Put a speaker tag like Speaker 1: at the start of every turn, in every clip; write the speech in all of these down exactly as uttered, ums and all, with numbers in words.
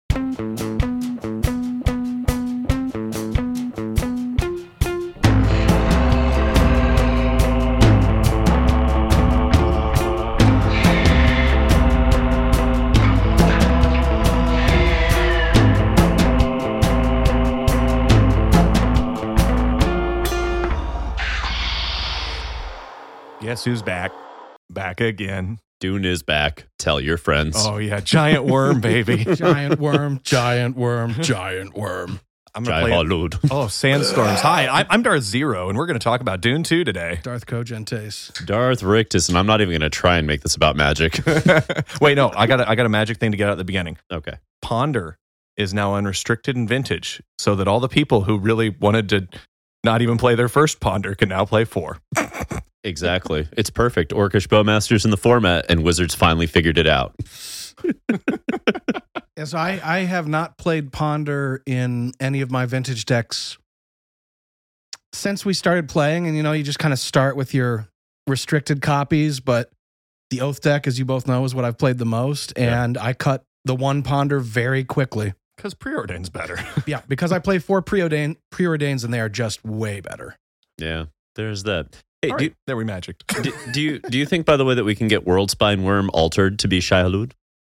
Speaker 1: Guess who's back? Back again.
Speaker 2: Dune is back. Tell your friends.
Speaker 1: Oh, yeah. Giant worm, baby.
Speaker 3: Giant worm, giant worm, giant worm.
Speaker 1: I'm going to play
Speaker 2: Giant
Speaker 1: it. Oh, Sandstorms. Hi, I'm, I'm Darth Zero, and we're going to talk about Dune two today.
Speaker 3: Darth Cogentes.
Speaker 2: Darth Rictus, and I'm not even going to try and make this about magic.
Speaker 1: Wait, no. I got, a, I got a magic thing to get out at the beginning.
Speaker 2: Okay.
Speaker 1: Ponder is now unrestricted in Vintage, so that all the people who really wanted to not even play their first Ponder can now play four.
Speaker 2: Exactly. It's perfect. Orcish Bowmasters in the format, and Wizards finally figured it out.
Speaker 3: Yes, I, I have not played Ponder in any of my Vintage decks since we started playing. And, you know, you just kind of start with your restricted copies. But the Oath deck, as you both know, is what I've played the most. And yeah. I cut the one Ponder very quickly.
Speaker 1: Because Preordain's better.
Speaker 3: Yeah, because I play four Preordain, Preordains, and they are just way better.
Speaker 2: Yeah, there's that. Hey,
Speaker 1: All
Speaker 2: do,
Speaker 1: right, there we magicked.
Speaker 2: do, do you do you think, by the way, that we can get Worldspine Worm altered to be Shai-Hulud?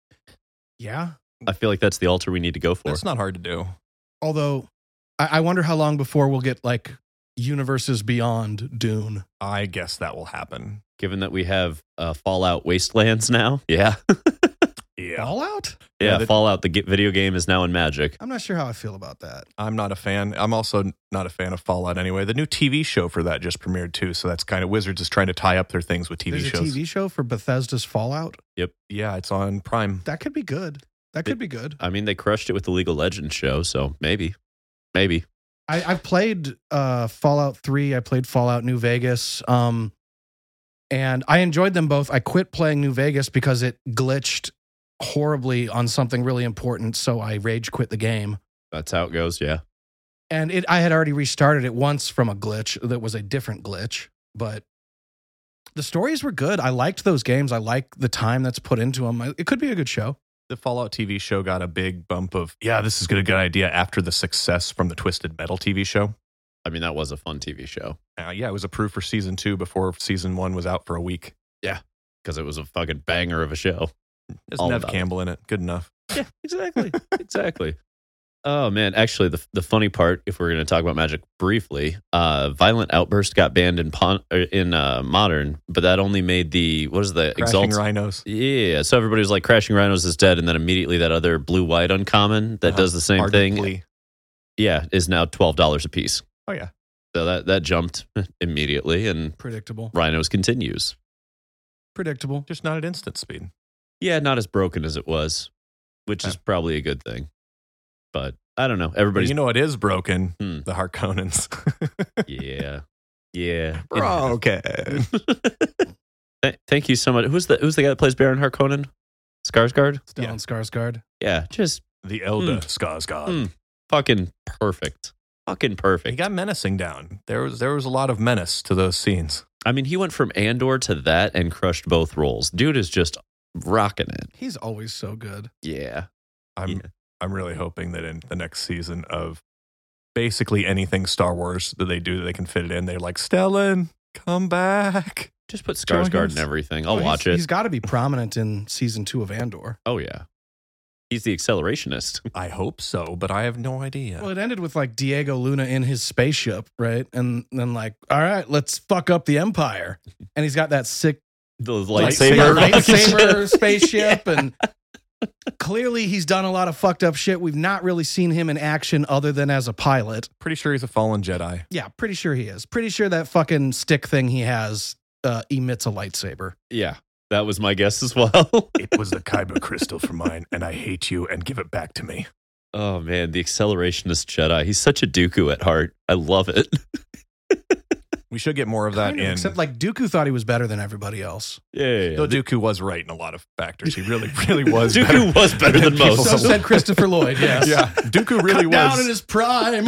Speaker 3: Yeah.
Speaker 2: I feel like that's the altar we need to go for.
Speaker 1: That's not hard to do.
Speaker 3: Although, I, I wonder how long before we'll get, like, universes beyond Dune.
Speaker 1: I guess that will happen.
Speaker 2: Given that we have uh, Fallout Wastelands now. Yeah.
Speaker 1: Yeah.
Speaker 3: Fallout?
Speaker 2: Yeah,
Speaker 1: Yeah, the-
Speaker 2: Fallout, the g- video game, is now in Magic.
Speaker 3: I'm not sure how I feel about that.
Speaker 1: I'm not a fan. I'm also not a fan of Fallout anyway. The new T V show for that just premiered too, so that's kind of Wizards is trying to tie up their things with T V
Speaker 3: There's
Speaker 1: shows.
Speaker 3: a T V show for Bethesda's Fallout?
Speaker 1: Yeah, it's on Prime.
Speaker 3: That could be good. That could
Speaker 2: It-
Speaker 3: be good.
Speaker 2: I mean, they crushed it with the League of Legends show, so maybe. Maybe.
Speaker 3: I, I've played uh, Fallout three. I played Fallout New Vegas. Um, and I enjoyed them both. I quit playing New Vegas because it glitched horribly on something really important, so I rage quit the game.
Speaker 2: That's how it goes, yeah.
Speaker 3: And it, I had already restarted it once from a glitch that was a different glitch, but the stories were good. I liked those games. I like the time that's put into them. It could be a good show.
Speaker 1: The Fallout T V show got a big bump of, yeah, this is a good idea after the success from the Twisted Metal T V show.
Speaker 2: I mean, that was a fun T V show.
Speaker 1: Uh, yeah, it was approved for season two before season one was out for a week.
Speaker 2: Because it was a fucking banger of a show.
Speaker 1: There's
Speaker 2: All
Speaker 1: Nev
Speaker 2: about
Speaker 1: Campbell in it. Good enough.
Speaker 2: Yeah, exactly. exactly. Oh, man. Actually, the the funny part, if we're going to talk about Magic briefly, uh, Violent Outburst got banned in pon- in uh, Modern, but that only made the, what is the?
Speaker 1: Crashing
Speaker 2: Exalt-
Speaker 1: Rhinos.
Speaker 2: Yeah, so everybody was like, Crashing Rhinos is dead, and then immediately that other blue-white uncommon that
Speaker 1: Uh-huh.
Speaker 2: does the same
Speaker 1: Ardent
Speaker 2: thing,
Speaker 1: Plea.
Speaker 2: yeah, is now twelve dollars a piece.
Speaker 1: Oh, yeah.
Speaker 2: So that, that jumped immediately, and
Speaker 3: Predictable.
Speaker 2: Rhinos continues.
Speaker 3: Predictable.
Speaker 1: Just not at instant speed.
Speaker 2: Yeah, not as broken as it was, which is probably a good thing. But I don't know.
Speaker 1: But
Speaker 2: Everybody's
Speaker 1: you know what is broken?
Speaker 2: Hmm.
Speaker 1: The Harkonnens.
Speaker 2: yeah, yeah.
Speaker 1: Broken.
Speaker 2: Th- thank you so much. Who's the Who's the guy that plays Baron Harkonnen? Skarsgård.
Speaker 3: Stellan
Speaker 1: Yeah.
Speaker 3: Skarsgård.
Speaker 2: Yeah, just
Speaker 1: The Elder
Speaker 2: Mm.
Speaker 1: Skarsgård.
Speaker 2: Mm. fucking perfect. Fucking
Speaker 1: He
Speaker 2: perfect.
Speaker 1: got menacing down. There was there was a lot of menace to those scenes.
Speaker 2: I mean, he went from Andor to that and crushed both roles. Dude is just rocking it.
Speaker 3: He's always so good.
Speaker 2: Yeah.
Speaker 1: I'm
Speaker 2: Yeah.
Speaker 1: I'm really hoping that in the next season of basically anything Star Wars that they do that they can fit it in, they're like, Stellan, come back.
Speaker 2: Just put
Speaker 1: Join
Speaker 2: Skarsgård
Speaker 1: us.
Speaker 2: and everything. I'll
Speaker 3: Well,
Speaker 2: watch
Speaker 3: he's,
Speaker 2: it.
Speaker 3: He's got to be prominent in season two of Andor.
Speaker 2: Oh, yeah. He's the accelerationist.
Speaker 1: I hope so, but I have no idea.
Speaker 3: Well, it ended with like Diego Luna in his spaceship, right? And then like, all right, let's fuck up the Empire. And he's got that sick
Speaker 2: The
Speaker 3: lightsaber,
Speaker 2: lightsaber.
Speaker 3: lightsaber spaceship, and clearly he's done a lot of fucked up shit. We've not really seen him in action other than as a pilot.
Speaker 1: Pretty sure he's a fallen Jedi.
Speaker 3: Yeah, pretty sure he is. Pretty sure that fucking stick thing he has uh, emits a lightsaber.
Speaker 2: Yeah, that was my guess as well.
Speaker 1: It was the Kyber crystal for mine, and I hate you, and give it back to me.
Speaker 2: Oh, man, the accelerationist Jedi. He's such a Dooku at heart. I love it.
Speaker 1: We should get more of that
Speaker 3: Kind of,
Speaker 1: in.
Speaker 3: except like Dooku thought he was better than everybody else.
Speaker 2: Yeah, yeah, yeah.
Speaker 1: Though Dooku was right in a lot of factors. He really, really was.
Speaker 2: Dooku was better than
Speaker 1: people
Speaker 2: most.
Speaker 3: So
Speaker 1: So-
Speaker 3: said Christopher Lloyd, yes.
Speaker 1: Yeah, Dooku really
Speaker 3: Cut down
Speaker 1: was.
Speaker 3: in his prime.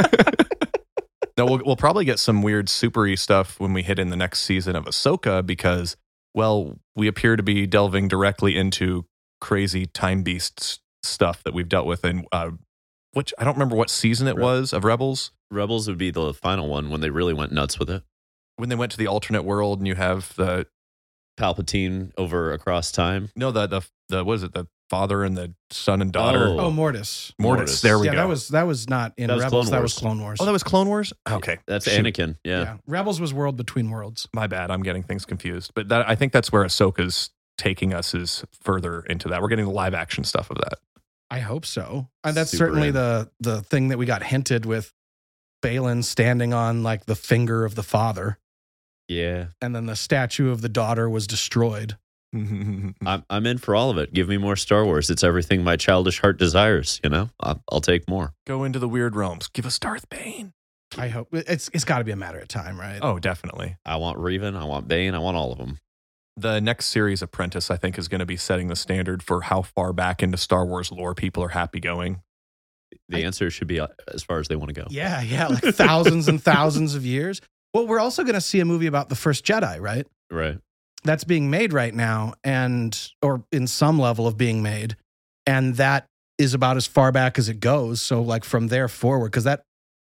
Speaker 1: No, we'll, we'll probably get some weird supery stuff when we hit in the next season of Ahsoka because, well, we appear to be delving directly into crazy time beasts stuff that we've dealt with in uh, which I don't remember what season it
Speaker 2: Right.
Speaker 1: was of Rebels.
Speaker 2: Rebels would be the final one when they really went nuts with it.
Speaker 1: When they went to the alternate world and you have the
Speaker 2: Palpatine over across time.
Speaker 1: no the the the what is it the father and the son and daughter.
Speaker 2: Oh.
Speaker 3: Oh, Mortis.
Speaker 1: Mortis.
Speaker 2: Mortis.
Speaker 1: There we
Speaker 3: yeah,
Speaker 1: go.
Speaker 3: that was that was not in
Speaker 2: That was
Speaker 3: Rebels.
Speaker 2: Clone
Speaker 3: That
Speaker 2: Wars.
Speaker 3: was Clone Wars.
Speaker 1: Oh, that was Clone Wars. Okay,
Speaker 2: That's
Speaker 1: Shoot.
Speaker 2: Anakin. Yeah.
Speaker 3: Rebels was World Between Worlds.
Speaker 1: My bad. I'm getting things confused. But that I think that's where Ahsoka's taking us is further into that. We're getting the live action stuff of that.
Speaker 3: I hope so. And that's
Speaker 2: Super
Speaker 3: certainly
Speaker 2: in.
Speaker 3: the the thing that we got hinted with Balin standing on like the finger of the father,
Speaker 2: Yeah.
Speaker 3: and then the statue of the daughter was destroyed.
Speaker 2: I'm, I'm in for all of it. Give me more Star Wars. It's everything my childish heart desires, you know? I'll, I'll take more.
Speaker 1: Go into the weird realms. Give us Darth Bane.
Speaker 3: I hope it's it's got to be a matter of time, right?
Speaker 1: Oh, definitely.
Speaker 2: I want Revan. I want Bane. I want all of them.
Speaker 1: The next series, Apprentice, I think is going to be setting the standard for how far back into Star Wars lore people are happy going.
Speaker 2: The
Speaker 3: I-
Speaker 2: answer should be uh, as far as they want to go.
Speaker 3: Yeah, yeah, like thousands and thousands of years. Well, we're also going to see a movie about the first Jedi, right?
Speaker 2: Right.
Speaker 3: That's being made right now, and or in some level of being made, and that is about as far back as it goes. So, like from there forward, because that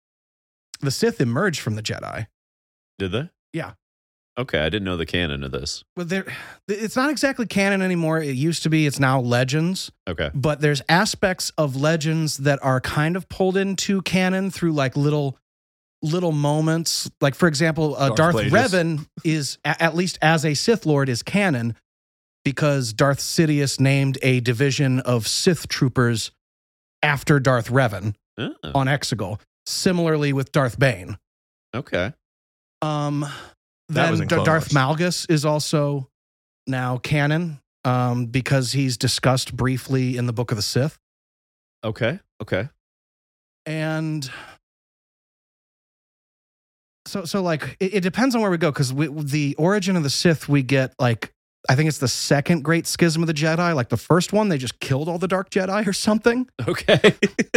Speaker 3: the Sith emerged from the Jedi.
Speaker 2: Did they?
Speaker 3: Yeah.
Speaker 2: Okay. I didn't know the canon of this.
Speaker 3: Well, there, it's not exactly canon anymore. It used to be. It's now legends.
Speaker 2: Okay.
Speaker 3: But there's aspects of legends that are kind of pulled into canon through like little little moments. Like, for example, uh,
Speaker 1: Darth
Speaker 3: Darth
Speaker 1: Plagueis.
Speaker 3: Revan is, a- at least as a Sith Lord, is canon because Darth Sidious named a division of Sith troopers after Darth Revan
Speaker 2: Oh,
Speaker 3: on Exegol. Similarly with Darth Bane.
Speaker 2: okay.
Speaker 3: Um,
Speaker 1: That
Speaker 3: then
Speaker 1: was in
Speaker 3: Da-
Speaker 1: Clone
Speaker 3: Darth
Speaker 1: Wars.
Speaker 3: Malgus is also now canon um, because he's discussed briefly in the Book of the Sith.
Speaker 2: Okay. Okay.
Speaker 3: And so, so like, it, it depends on where we go because the origin of the Sith, we get like, I think it's the second Great Schism of the Jedi. Like the first one, they just killed all the Dark Jedi or something.
Speaker 2: Okay.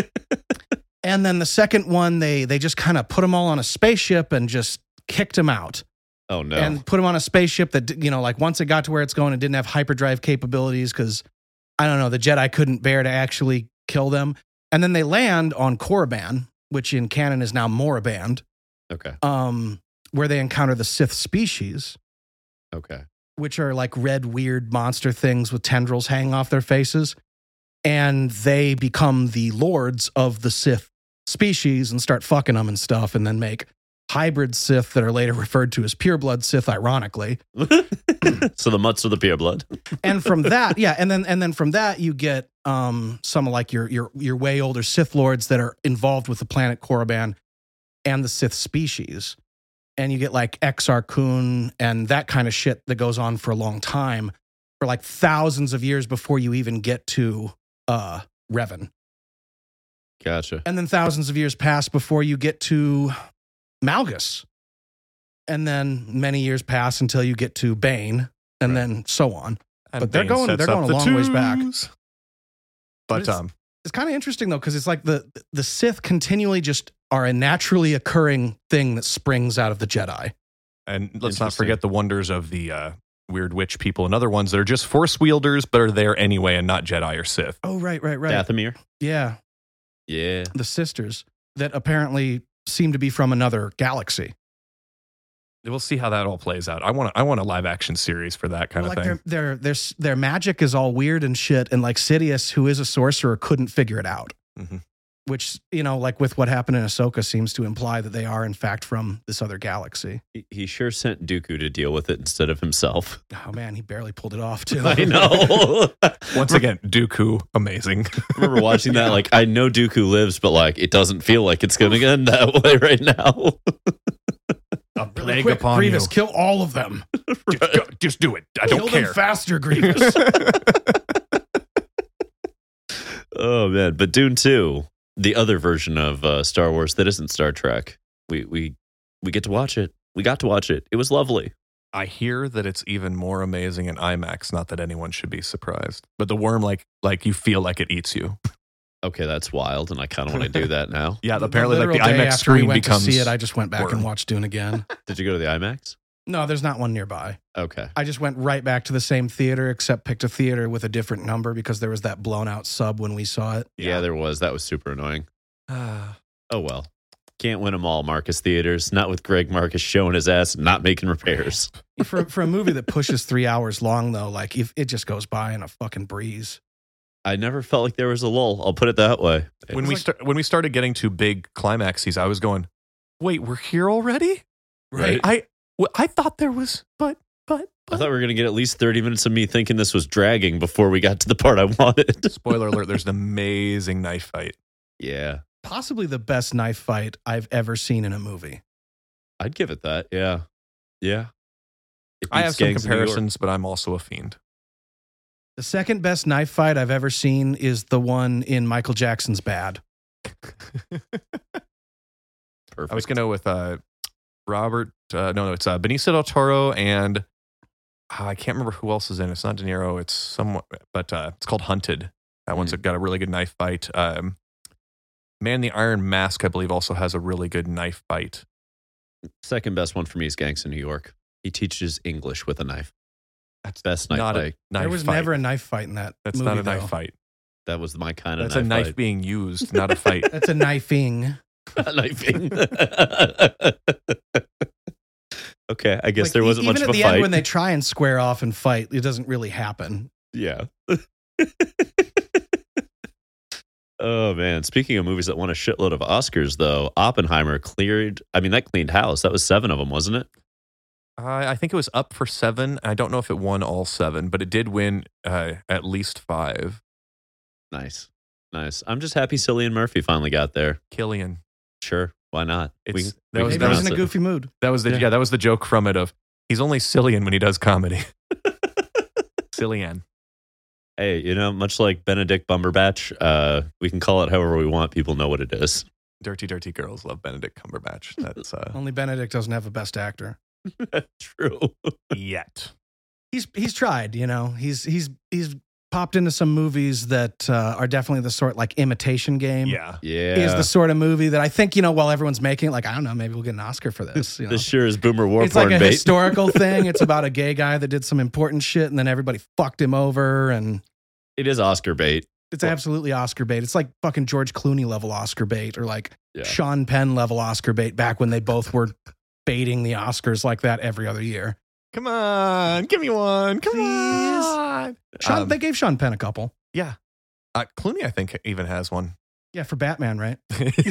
Speaker 3: And then the second one, they they just kind of put them all on a spaceship and just kicked them out.
Speaker 2: Oh, no.
Speaker 3: And put them on a spaceship that, you know, like once it got to where it's going, it didn't have hyperdrive capabilities because, I don't know, the Jedi couldn't bear to actually kill them. And then they land on Korriban, which in canon is now Moraband,
Speaker 2: okay.
Speaker 3: um, where they encounter the Sith species,
Speaker 2: Okay.
Speaker 3: which are like red, weird monster things with tendrils hanging off their faces. And they become the lords of the Sith species and start fucking them and stuff, and then make hybrid Sith that are later referred to as pureblood Sith, ironically.
Speaker 2: So the mutts are the pure blood.
Speaker 3: And from that, yeah, and then and then from that you get um, some of like your your your way older Sith lords that are involved with the planet Korriban and the Sith species, and you get like Exar Kun and that kind of shit that goes on for a long time, for like thousands of years before you even get to uh, Revan,
Speaker 2: Gotcha.
Speaker 3: and then thousands of years pass before you get to Malgus, and then many years pass until you get to Bane, and
Speaker 1: Right.
Speaker 3: then so on.
Speaker 1: And
Speaker 3: But they're
Speaker 1: Bane
Speaker 3: going-
Speaker 1: sets
Speaker 3: they're
Speaker 1: up
Speaker 3: going a
Speaker 1: the
Speaker 3: long ways back.
Speaker 1: twos.
Speaker 3: But
Speaker 1: But
Speaker 3: it's-
Speaker 1: um,
Speaker 3: It's kind of interesting though, because it's like the the Sith continually just are a naturally occurring thing that springs out of the Jedi.
Speaker 1: and let's not
Speaker 2: Interesting.
Speaker 1: forget the wonders of the uh, weird witch people and other ones that are just Force wielders, but are there anyway and not Jedi or Sith.
Speaker 3: Oh, right, right, right.
Speaker 2: Dathomir.
Speaker 3: Yeah,
Speaker 2: Yeah.
Speaker 3: the sisters that apparently seem to be from another galaxy.
Speaker 1: We'll see how that all plays out. I want I want a live action series for that kind
Speaker 3: Well,
Speaker 1: of
Speaker 3: like
Speaker 1: thing.
Speaker 3: their their their s- their magic is all weird and shit, and like Sidious, who is a sorcerer, couldn't figure it out.
Speaker 1: Mhm.
Speaker 3: Which, you know, like with what happened in Ahsoka, seems to imply that they are in fact from this other galaxy.
Speaker 2: He, he sure sent Dooku to deal with it instead of himself.
Speaker 3: Oh man, he barely pulled it off too.
Speaker 2: I know.
Speaker 1: Once again, Dooku, amazing.
Speaker 2: I remember watching that. Like, I know Dooku lives, but like, it doesn't feel like it's going to end that way right now.
Speaker 1: A
Speaker 3: Really
Speaker 1: plague
Speaker 3: quick,
Speaker 1: upon
Speaker 3: Grievous,
Speaker 1: you.
Speaker 3: kill all of them.
Speaker 1: Just, go- just do it. I don't
Speaker 3: Kill
Speaker 1: care.
Speaker 3: them faster, Grievous.
Speaker 2: Oh man, but Dune two, the other version of uh, Star Wars that isn't Star Trek, we we we get to watch it. We got to watch it. It was lovely.
Speaker 1: I hear that it's even more amazing in IMAX. Not that anyone should be surprised, but the worm, like, like you feel like it eats you.
Speaker 2: Okay, that's wild, and I kind of want to do that now.
Speaker 1: Yeah, apparently, like the
Speaker 3: literal day
Speaker 1: IMAX
Speaker 3: after we
Speaker 1: screen
Speaker 3: went
Speaker 1: becomes.
Speaker 3: to see it, I just went back
Speaker 1: worm.
Speaker 3: and watched Dune again.
Speaker 2: Did you go to the IMAX?
Speaker 3: No, there's not one nearby.
Speaker 2: Okay.
Speaker 3: I just went right back to the same theater, except picked a theater with a different number because there was that blown out sub when we saw it.
Speaker 2: Yeah, there was. That was super annoying.
Speaker 1: Uh,
Speaker 2: Oh, well. Can't win them all, Marcus Theaters. Not with Greg Marcus showing his ass, not making repairs.
Speaker 3: For for a movie that pushes three hours long, though, like if it just goes by in a fucking breeze.
Speaker 2: I never felt like there was a lull. I'll put it that way.
Speaker 1: when
Speaker 3: was
Speaker 1: we
Speaker 3: like-
Speaker 1: start, when we started getting to big climaxes, I was going, "Wait, we're here already?"
Speaker 2: Right.
Speaker 1: I well, I thought there was, but but,
Speaker 2: I
Speaker 1: but.
Speaker 2: thought we were going to get at least thirty minutes of me thinking this was dragging before we got to the part I wanted.
Speaker 1: Spoiler alert: there's an amazing knife fight.
Speaker 2: Yeah.
Speaker 3: Possibly the best knife fight I've ever seen in a movie.
Speaker 2: I'd give it that. Yeah. Yeah. It
Speaker 1: I have
Speaker 2: beats
Speaker 1: some
Speaker 2: Gangs of New York.
Speaker 1: comparisons, but I'm also a fiend.
Speaker 3: The second best knife fight I've ever seen is the one in Michael Jackson's Bad.
Speaker 2: Perfect.
Speaker 1: I was gonna go with uh, Robert. Uh, no, no, it's uh, Benicio del Toro and uh, I can't remember who else is in it. It's not De Niro. It's someone, but uh, it's called Hunted. That one's
Speaker 2: Mm.
Speaker 1: got a really good knife fight. Um, Man in the Iron Mask, I believe, also has a really good knife fight.
Speaker 2: Second best one for me is Gangs of New York. He teaches English with a knife.
Speaker 1: That's
Speaker 2: Best knife
Speaker 1: not
Speaker 2: fight.
Speaker 1: a knife
Speaker 3: there was
Speaker 1: fight.
Speaker 3: never a knife fight in that
Speaker 1: That's
Speaker 3: movie,
Speaker 1: not a knife
Speaker 3: though.
Speaker 1: fight.
Speaker 2: That was my kind of
Speaker 1: That's
Speaker 2: knife
Speaker 1: a knife
Speaker 2: fight.
Speaker 1: being used, not a fight.
Speaker 3: That's a knifing.
Speaker 2: Knifing. Okay, I guess
Speaker 3: Like,
Speaker 2: there wasn't
Speaker 3: even
Speaker 2: much
Speaker 3: at
Speaker 2: of a
Speaker 3: the
Speaker 2: fight.
Speaker 3: end when they try and square off and fight, it doesn't really happen.
Speaker 2: Yeah. Oh, man. Speaking of movies that won a shitload of Oscars, though, Oppenheimer cleared. I mean, that cleaned house. That was seven of them, wasn't it?
Speaker 1: I I think it was up for seven. I don't know if it won all seven, but it did win uh, at least five.
Speaker 2: Nice. Nice. I'm just happy Cillian Murphy finally got there.
Speaker 1: Killian.
Speaker 2: Sure. Why not?
Speaker 1: It's-
Speaker 2: can-
Speaker 1: that was-
Speaker 3: Maybe I was in
Speaker 2: pronounce
Speaker 3: a
Speaker 2: it.
Speaker 3: goofy mood.
Speaker 1: That was the yeah.
Speaker 2: Yeah.
Speaker 1: that was the joke from it of he's only Cillian when he does comedy. Cillian.
Speaker 2: Hey, you know, much like Benedict Cumberbatch, uh, we can call it however we want. People know what it is.
Speaker 1: Dirty, dirty girls love Benedict Cumberbatch. That's uh,
Speaker 3: Only Benedict doesn't have a best actor.
Speaker 2: True.
Speaker 1: yet.
Speaker 3: He's he's tried, you know. He's he's he's popped into some movies that uh, are definitely the sort like Imitation Game.
Speaker 1: Yeah.
Speaker 2: Yeah.
Speaker 3: Is the sort of movie that I think, you know, while everyone's making it, like, I don't know, maybe we'll get an Oscar for this. You know?
Speaker 2: This sure is boomer war
Speaker 3: It's like
Speaker 2: porn
Speaker 3: a
Speaker 2: bait.
Speaker 3: historical thing. It's about a gay guy that did some important shit and then everybody fucked him over. And
Speaker 2: It is Oscar bait.
Speaker 3: it's absolutely Oscar bait. It's like fucking George Clooney level Oscar bait or like
Speaker 2: Yeah.
Speaker 3: Sean Penn level Oscar bait back when they both were baiting the Oscars like that every other year.
Speaker 1: Come on, give me one. Come
Speaker 3: Please.
Speaker 1: on.
Speaker 3: Sean,
Speaker 1: Um,
Speaker 3: they gave Sean Penn a couple.
Speaker 1: yeah. Uh, Clooney, I think, even has one.
Speaker 3: Yeah, for Batman, right?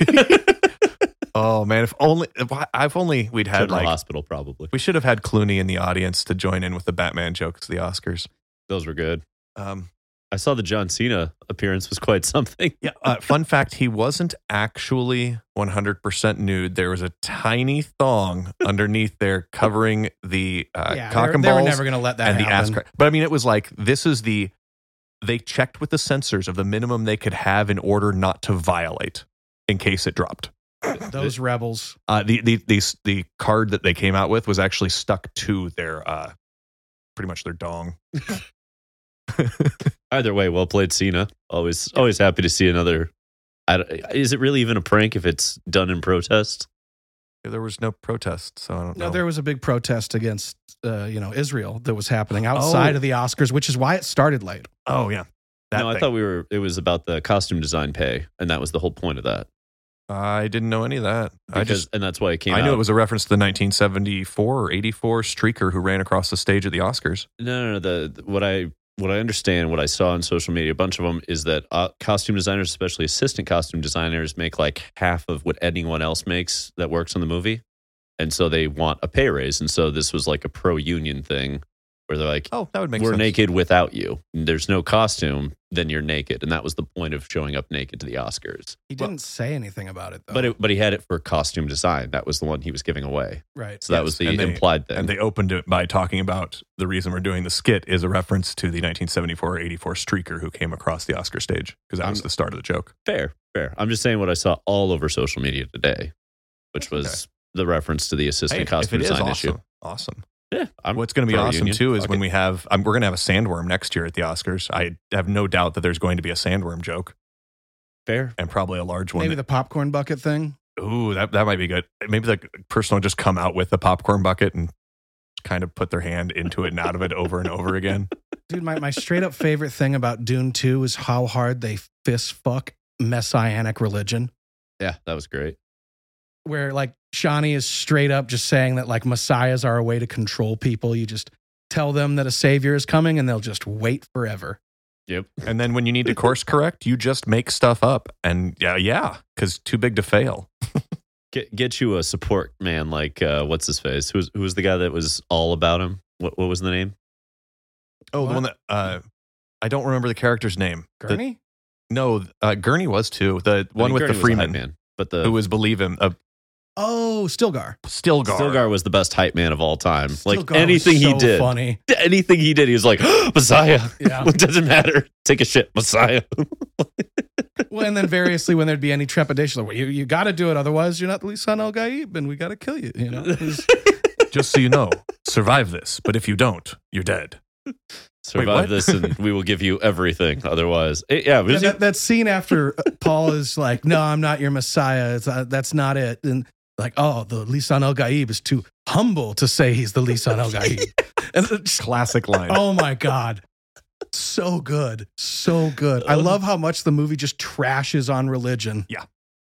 Speaker 1: Oh man, if only if I- I've only we'd had
Speaker 2: General
Speaker 1: like
Speaker 2: Hospital, probably.
Speaker 1: we should have had Clooney in the audience to join in with the Batman jokes, the Oscars.
Speaker 2: Those were good.
Speaker 1: Um,
Speaker 2: I saw the John Cena appearance was quite something.
Speaker 1: yeah. Uh, fun fact: he wasn't actually one hundred percent nude. There was a tiny thong underneath there covering the uh,
Speaker 3: yeah,
Speaker 1: cock
Speaker 3: they,
Speaker 1: and
Speaker 3: they were
Speaker 1: balls
Speaker 3: never going to let that
Speaker 1: and the ass
Speaker 3: happen.
Speaker 1: crack. But I mean, it was like this is the they checked with the censors of the minimum they could have in order not to violate in case it dropped.
Speaker 3: Those rebels.
Speaker 1: Uh, the, the the the card that they came out with was actually stuck to their uh, pretty much their dong.
Speaker 2: Either way, well played, Cena. Always, always happy to see another. I, don't- is it really even a prank if it's done in protest?
Speaker 1: There was no protest, so I don't
Speaker 3: No,
Speaker 1: know.
Speaker 3: there was a big protest against, uh, you know, Israel that was happening outside
Speaker 1: Oh.
Speaker 3: of the Oscars, which is why it started late.
Speaker 1: oh yeah, that
Speaker 2: no, I
Speaker 1: thing.
Speaker 2: thought we were. It was about the costume design pay, and that was the whole point of that.
Speaker 1: I didn't know any of that. I
Speaker 2: Because,
Speaker 1: just
Speaker 2: and that's why it came.
Speaker 1: I
Speaker 2: out.
Speaker 1: knew it was a reference to the nineteen seventy-four or eighty-four streaker who ran across the stage at the Oscars.
Speaker 2: No, no, no. The, the- what I what I understand, what I saw on social media, a bunch of them is that uh, costume designers, especially assistant costume designers, make like half of what anyone else makes that works on the movie, and so they want a pay raise. And so this was like a pro union thing where they're like,
Speaker 1: Oh, that would make
Speaker 2: "We're
Speaker 1: sense.
Speaker 2: naked without you. There's no costume, then you're naked," and that was the point of showing up naked to the Oscars.
Speaker 3: He
Speaker 1: Well-
Speaker 3: didn't say anything about it, though.
Speaker 2: But it, but he had it for costume design. That was the one he was giving away.
Speaker 3: right.
Speaker 2: So that
Speaker 1: Yes,
Speaker 2: was the
Speaker 1: and they-
Speaker 2: implied thing.
Speaker 1: And they opened it by talking about the reason we're doing the skit is a reference to the nineteen seventy-four or eighty-four streaker who came across the Oscar stage because that was
Speaker 2: I'm-
Speaker 1: the start of the joke.
Speaker 2: Fair, fair. I'm just saying what I saw all over social media today, which was
Speaker 1: Okay.
Speaker 2: the reference to the assistant
Speaker 1: Hey, if
Speaker 2: costume
Speaker 1: it is
Speaker 2: design
Speaker 1: awesome,
Speaker 2: issue.
Speaker 1: awesome.
Speaker 2: Yeah, I'm,
Speaker 1: What's going to be
Speaker 2: pro
Speaker 1: awesome
Speaker 2: union.
Speaker 1: too is
Speaker 2: Fuck
Speaker 1: when
Speaker 2: it.
Speaker 1: we have um, we're going to have a sandworm next year at the Oscars. I have no doubt that there's going to be a sandworm joke
Speaker 2: fair.
Speaker 1: and probably a large one.
Speaker 3: Maybe the popcorn bucket thing.
Speaker 1: Ooh, that that might be good. Maybe the person will just come out with the popcorn bucket and kind of put their hand into it and out of it over and over again.
Speaker 3: Dude, my, my straight up favorite thing about Dune two is how hard they fist fuck messianic religion.
Speaker 2: Yeah, that was great.
Speaker 3: Where like Shawnee is straight up just saying that like messiahs are a way to control people. You just tell them that a savior is coming and they'll just wait forever.
Speaker 2: Yep.
Speaker 1: And then when you need to course correct, you just make stuff up. And yeah, yeah, because too big to fail.
Speaker 2: Get get you a support man like uh, what's his face? Who's who was the guy that was all about him? What what was the name?
Speaker 1: Oh,
Speaker 3: What?
Speaker 1: the one that uh, I don't remember the character's name. The-
Speaker 3: Gurney?
Speaker 1: no, uh, Gurney was too. The
Speaker 2: I
Speaker 1: one
Speaker 2: mean,
Speaker 1: with
Speaker 2: Gurney
Speaker 1: the
Speaker 2: was a hype
Speaker 1: Freeman,
Speaker 2: man, but the
Speaker 1: who was believe him. Uh,
Speaker 3: Oh, Stilgar.
Speaker 1: Stilgar.
Speaker 2: Stilgar was the best hype man of all time. Like
Speaker 3: Stilgar was
Speaker 2: anything he
Speaker 3: so
Speaker 2: did,
Speaker 3: funny.
Speaker 2: anything he did, he was like Messiah.
Speaker 3: Yeah.
Speaker 2: It doesn't matter. Take a shit, Messiah.
Speaker 3: Well, and then variously when there'd be any trepidation, like, well, you, you got to do it. Otherwise, you're not the Lisan El Gaib and we got to kill you. You know, It's-
Speaker 1: Just so you know, survive this. But if you don't, you're dead.
Speaker 2: Survive
Speaker 1: what?
Speaker 2: this, and we will give you everything. Otherwise, it, yeah, it
Speaker 3: Yeah,
Speaker 2: was-
Speaker 3: that, that scene after Paul is like, no, I'm not your Messiah. It's, uh, that's not it. And like, oh, the Lisan El Gaib is too humble to say he's the Lisan El Gaib. And it's-
Speaker 1: Classic line.
Speaker 3: oh my God. So good. So good. I love how much the movie just trashes on religion.
Speaker 2: yeah,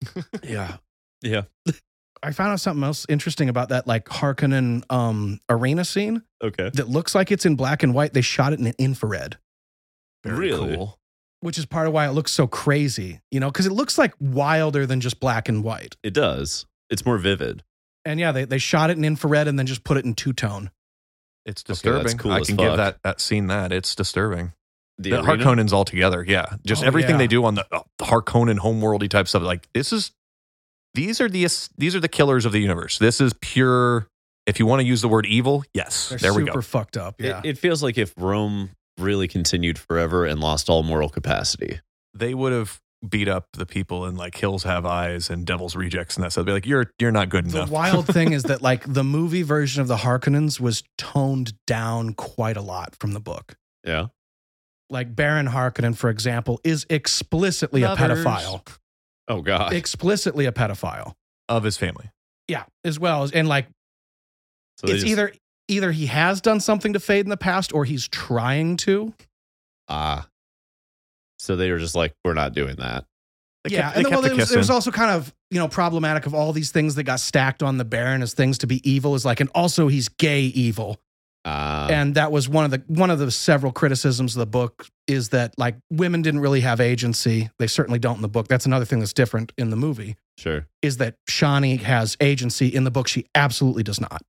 Speaker 3: Yeah. I found out something else interesting about that like Harkonnen um, arena scene
Speaker 2: okay.
Speaker 3: that looks like it's in black and white. They shot it in infrared,
Speaker 1: Very
Speaker 2: Really?
Speaker 1: cool.
Speaker 3: which is part of why it looks so crazy, you know, because it looks like wilder than just black and white.
Speaker 2: It does. It's more vivid.
Speaker 3: And yeah, they, they shot it in infrared and then just put it in two tone.
Speaker 1: It's
Speaker 2: Okay,
Speaker 1: disturbing.
Speaker 2: that's cool
Speaker 1: I
Speaker 2: as
Speaker 1: can
Speaker 2: fuck.
Speaker 1: give that that scene that. It's disturbing.
Speaker 2: The,
Speaker 1: The,
Speaker 2: arena?
Speaker 1: Harkonnens all together. Yeah. Just
Speaker 3: Oh,
Speaker 1: everything
Speaker 3: yeah.
Speaker 1: they do on the uh, Harkonnen homeworldy type stuff. Like this is these are the these are the killers of the universe. This is pure. If you want to use the word evil, yes.
Speaker 3: They're
Speaker 1: there we
Speaker 3: super
Speaker 1: go.
Speaker 3: fucked up. Yeah.
Speaker 2: It, it feels like if Rome really continued forever and lost all moral capacity.
Speaker 1: They would have beat up the people in like Hills Have Eyes and Devil's Rejects and that stuff. Be like, you're you're not good
Speaker 3: the
Speaker 1: enough.
Speaker 3: wild thing is that like the movie version of the Harkonnens was toned down quite a lot from the book.
Speaker 2: Yeah.
Speaker 3: Like Baron Harkonnen, for example, is explicitly
Speaker 1: Lovers.
Speaker 3: a pedophile.
Speaker 2: Oh God.
Speaker 3: Explicitly a pedophile.
Speaker 1: of his family.
Speaker 3: Yeah, as well as and like
Speaker 2: So they
Speaker 3: it's
Speaker 2: just-
Speaker 3: either either he has done something to Fade in the past or he's trying to.
Speaker 2: ah. So they were just like, we're not doing that.
Speaker 1: They
Speaker 3: yeah,
Speaker 1: kept-
Speaker 3: and
Speaker 1: they
Speaker 3: then, well,
Speaker 1: kept
Speaker 3: it
Speaker 1: the
Speaker 3: was, it was
Speaker 1: kissing.
Speaker 3: also kind of you know problematic of all these things that got stacked on the Baron as things to be evil is like, and also he's gay evil.
Speaker 2: Uh,
Speaker 3: And that was one of the one of the several criticisms of the book is that like women didn't really have agency. They certainly don't in the book. That's another thing that's different in the movie
Speaker 2: sure.
Speaker 3: is that Shawnee has agency. In the book, she absolutely does not.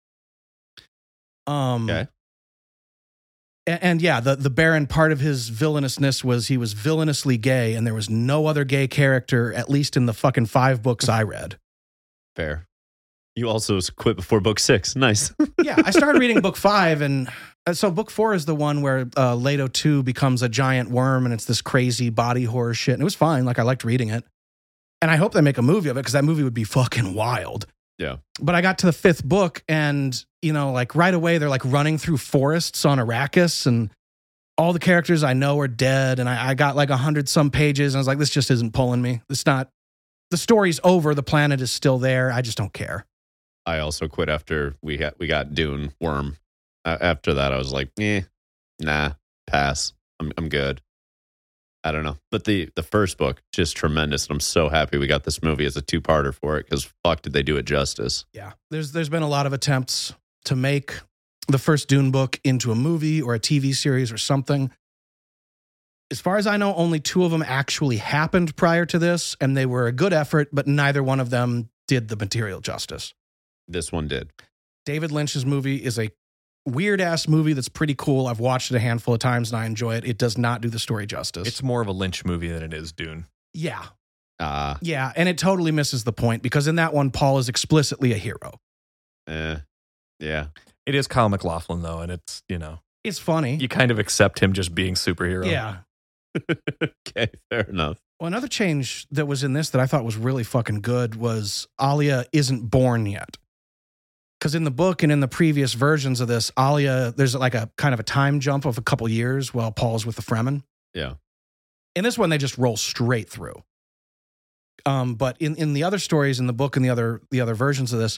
Speaker 3: Um,
Speaker 2: Okay.
Speaker 3: and, and yeah, the the Baron, part of his villainousness was he was villainously gay, and there was no other gay character, at least in the fucking five books I read.
Speaker 2: Fair. You also quit before book six. Nice.
Speaker 3: Yeah, I started reading book five, and uh, so book four is the one where uh, Leto two becomes a giant worm, and it's this crazy body horror shit. And it was fine. Like, I liked reading it. And I hope they make a movie of it because that movie would be fucking wild.
Speaker 2: Yeah.
Speaker 3: But I got to the fifth book, and, you know, like right away, they're like running through forests on Arrakis, and all the characters I know are dead. And I, I got like a hundred some pages, and I was like, this just isn't pulling me. It's not, the story's over. The planet is still there. I just don't care.
Speaker 2: I also quit after we got we got Dune Worm. Uh, after that, I was like, eh, nah, pass. I'm I'm good. I don't know, but the the first book just tremendous, and I'm so happy we got this movie as a two parter for it because fuck, did they do it justice?
Speaker 3: Yeah, there's there's been a lot of attempts to make the first Dune book into a movie or a T V series or something. As far as I know, only two of them actually happened prior to this, and they were a good effort, but neither one of them did the material justice.
Speaker 2: This one did.
Speaker 3: David Lynch's movie is a weird ass movie that's pretty cool. I've watched it a handful of times and I enjoy it. It does not do the story justice.
Speaker 1: It's more of a Lynch movie than it is Dune.
Speaker 3: yeah,
Speaker 2: Uh,
Speaker 3: yeah, and it totally misses the point because in that one, Paul is explicitly a hero.
Speaker 2: eh, yeah.
Speaker 1: It is Kyle MacLachlan though, and it's you know
Speaker 3: It's funny.
Speaker 1: you kind of accept him just being superhero.
Speaker 3: Yeah.
Speaker 2: Okay, fair enough.
Speaker 3: Well, another change that was in this that I thought was really fucking good was Alia isn't born yet. Because in the book and in the previous versions of this, Alia, there's like a kind of a time jump of a couple years while Paul's with the Fremen.
Speaker 2: Yeah.
Speaker 3: In this one, they just roll straight through. Um, but in, in the other stories in the book and the other the other versions of this,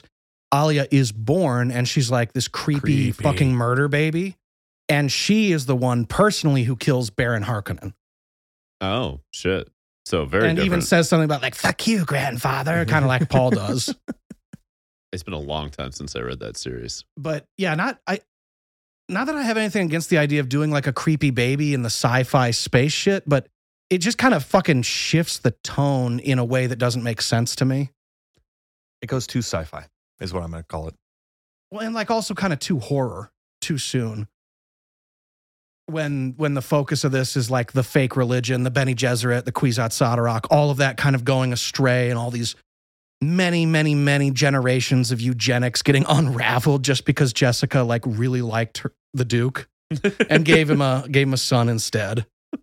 Speaker 3: Alia is born, and she's like this creepy,
Speaker 1: Creepy.
Speaker 3: fucking murder baby. And she is the one personally who kills Baron Harkonnen.
Speaker 2: Oh, shit. So very
Speaker 3: and
Speaker 2: different.
Speaker 3: even says something about like, fuck you, grandfather, kind of like Paul does.
Speaker 2: It's been a long time since I read that series.
Speaker 3: But yeah, not I not that I have anything against the idea of doing like a creepy baby in the sci-fi space shit, but it just kind of fucking shifts the tone in a way that doesn't make sense to me.
Speaker 1: It goes too sci-fi, is what I'm going to call it.
Speaker 3: Well, and like also kind of too horror too soon. When when the focus of this is like the fake religion, the Bene Gesserit, the Kwisatz Haderach, all of that kind of going astray, and all these many, many, many generations of eugenics getting unraveled just because Jessica like really liked her, the Duke and gave him a gave him a son instead.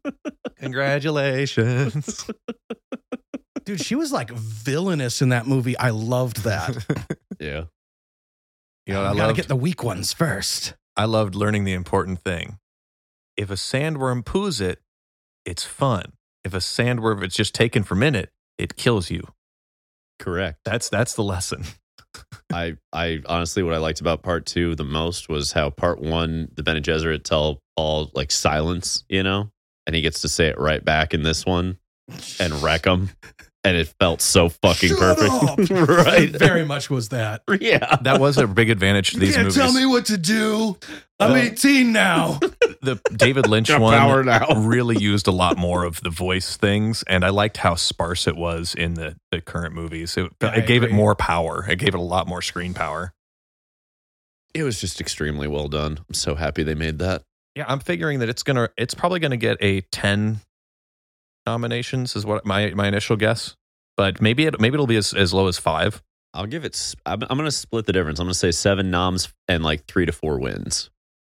Speaker 1: Congratulations.
Speaker 3: Dude, she was like villainous in that movie. I loved that.
Speaker 2: Yeah.
Speaker 1: You know,
Speaker 3: You
Speaker 1: I
Speaker 3: gotta
Speaker 1: loved,
Speaker 3: get the weak ones first.
Speaker 1: I loved learning the important thing. If a sandworm poos it, it's fun. If a sandworm it's just taken for a minute, it kills you.
Speaker 2: Correct.
Speaker 1: That's that's the lesson.
Speaker 2: I, I honestly, what I liked about part two the most was how part one, the Bene Gesserit tell Paul like silence, you know, and he gets to say it right back in this one and wreck him. And it felt so fucking
Speaker 3: Shut
Speaker 2: perfect.
Speaker 3: up.
Speaker 2: Right.
Speaker 3: It very much was that.
Speaker 2: Yeah.
Speaker 1: That was a big advantage to
Speaker 3: You
Speaker 1: these
Speaker 3: can't
Speaker 1: movies.
Speaker 3: tell me what to do. I'm
Speaker 1: Uh,
Speaker 3: eighteen now.
Speaker 1: The David Lynch
Speaker 2: Got
Speaker 1: one
Speaker 2: power now.
Speaker 1: really used a lot more of the voice things, and I liked how sparse it was in the, the current movies. It,
Speaker 3: Yeah, I
Speaker 1: it gave it
Speaker 3: agree.
Speaker 1: more power. It gave it a lot more screen power.
Speaker 2: It was just extremely well done. I'm so happy they made that.
Speaker 1: Yeah, I'm figuring that it's gonna it's probably gonna get a ten nominations is what my my initial guess. But maybe it maybe it'll be as, as low as five.
Speaker 2: I'll give it, s- I'm, I'm going to split the difference. I'm going to say seven noms and like three to four wins.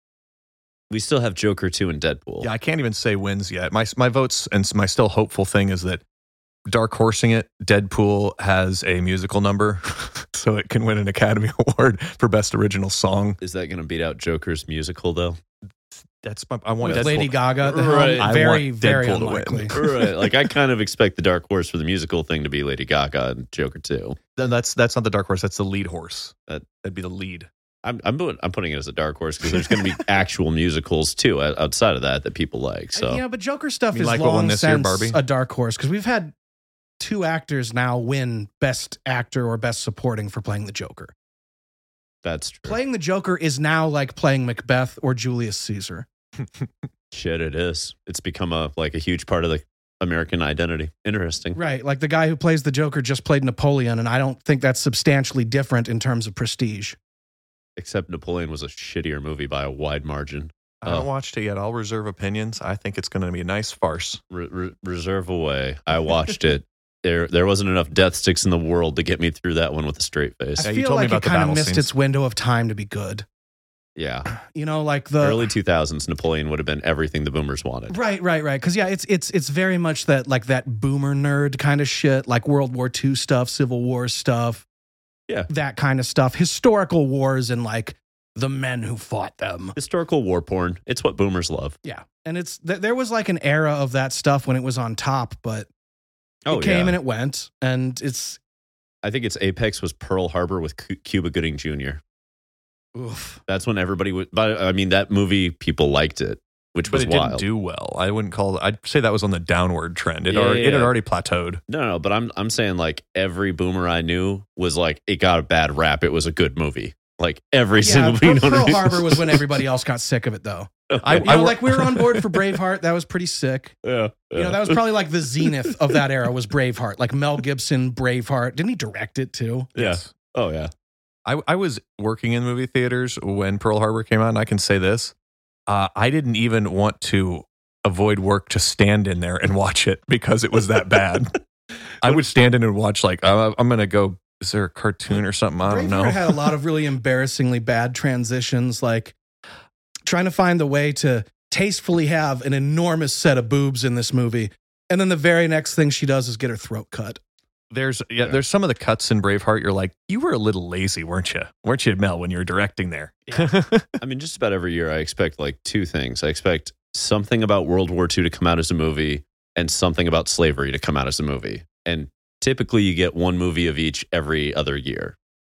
Speaker 2: We still have Joker two and Deadpool.
Speaker 1: Yeah, I can't even say wins yet. My my votes and my still hopeful thing is that dark horsing it, Deadpool has a musical number, so it can win an Academy Award for Best Original Song.
Speaker 2: Is that going to beat out Joker's musical though?
Speaker 1: That's my, I want
Speaker 3: With
Speaker 1: Deadpool.
Speaker 3: Lady Gaga at the helm.
Speaker 2: Right.
Speaker 1: I
Speaker 3: Very,
Speaker 1: want
Speaker 3: very
Speaker 1: Deadpool to win.
Speaker 3: unlikely.
Speaker 2: Right. Like I kind of expect the dark horse for the musical thing to be Lady Gaga and Joker two.
Speaker 1: Then that's that's not the dark horse. That's the lead horse.
Speaker 2: That-
Speaker 1: That'd be the lead.
Speaker 2: I'm I'm, put, I'm putting it as a dark horse because there's going to be actual musicals too o- outside of that that people like. So
Speaker 3: Yeah, but Joker stuff
Speaker 1: You
Speaker 3: is
Speaker 1: like what won
Speaker 3: long
Speaker 1: this year,
Speaker 3: since
Speaker 1: Barbie?
Speaker 3: a dark horse because we've had two actors now win Best Actor or Best Supporting for playing the Joker.
Speaker 2: that's true.
Speaker 3: Playing the Joker is now like playing Macbeth or Julius Caesar.
Speaker 2: Shit, it is. It's become a like a huge part of the American identity. Interesting.
Speaker 3: Right. Like the guy who plays the Joker just played Napoleon, and I don't think that's substantially different in terms of prestige.
Speaker 2: Except Napoleon was a shittier movie by a wide margin.
Speaker 1: I haven't
Speaker 2: Oh.
Speaker 1: watched it yet. I'll reserve opinions. I think it's going to be a nice farce.
Speaker 2: Re- re- reserve away. I watched it. There, there wasn't enough death sticks in the world to get me through that one with a straight face.
Speaker 1: Yeah,
Speaker 3: I
Speaker 1: you
Speaker 3: feel
Speaker 1: told me
Speaker 3: like
Speaker 1: about
Speaker 3: it
Speaker 1: the
Speaker 3: kind of
Speaker 1: battle
Speaker 3: missed
Speaker 1: scenes.
Speaker 3: its window of time to be good.
Speaker 2: Yeah,
Speaker 3: You know, like the
Speaker 2: early two thousands, Napoleon would have been everything the boomers wanted.
Speaker 3: Right, right, right. Because yeah, it's it's it's very much that like that boomer nerd kind of shit, like World War Two stuff, Civil War stuff,
Speaker 2: Yeah.
Speaker 3: that kind of stuff, historical wars and like the men who fought them.
Speaker 2: Historical war porn. It's what boomers love.
Speaker 3: Yeah, and it's th- there was like an era of that stuff when it was on top, but
Speaker 2: Oh,
Speaker 3: it came
Speaker 2: yeah.
Speaker 3: and it went, and it's
Speaker 2: I think its apex was Pearl Harbor with Cu- Cuba Gooding Junior
Speaker 3: oof.
Speaker 2: That's when everybody would. But I mean, that movie people liked it, which
Speaker 1: But
Speaker 2: was
Speaker 1: it
Speaker 2: wild.
Speaker 1: didn't do well. I wouldn't call it. I'd say that was on the downward trend. It,
Speaker 2: Yeah,
Speaker 1: already,
Speaker 2: yeah,
Speaker 1: it had
Speaker 2: yeah.
Speaker 1: already plateaued.
Speaker 2: No, no, but I'm I'm saying like every boomer I knew was like it got a bad rap. It was a good movie. Like every
Speaker 3: Yeah,
Speaker 2: single
Speaker 3: Pearl,
Speaker 2: you know what I
Speaker 3: Pearl
Speaker 2: mean?
Speaker 3: Harbor was when everybody else got sick of it, though.
Speaker 1: I-
Speaker 3: You know,
Speaker 1: wor-
Speaker 3: like we were on board for Braveheart. That was pretty sick.
Speaker 2: yeah,
Speaker 3: You know, that was probably like the zenith of that era was Braveheart. Like Mel Gibson, Braveheart. Didn't he direct it too?
Speaker 2: yeah.
Speaker 1: Yes.
Speaker 2: Oh yeah.
Speaker 1: I, I was working in movie theaters when Pearl Harbor came out, and I can say this. Uh, I didn't even want to avoid work to stand in there and watch it because it was that bad. I would stand in and watch, like, uh, I'm going to go, is there a cartoon or something? I don't
Speaker 3: Braveheart
Speaker 1: know.
Speaker 3: had a lot of really embarrassingly bad transitions, like trying to find the way to tastefully have an enormous set of boobs in this movie. And then the very next thing she does is get her throat cut.
Speaker 1: There's yeah,
Speaker 2: Yeah.
Speaker 1: there's some of the cuts in Braveheart. You're like, you were a little lazy, weren't you? Weren't you, Mel, when you were directing there?
Speaker 2: I mean, just about every year I expect like two things. I expect something about World War Two to come out as a movie and something about slavery to come out as a movie. And typically you get one movie of each every other year.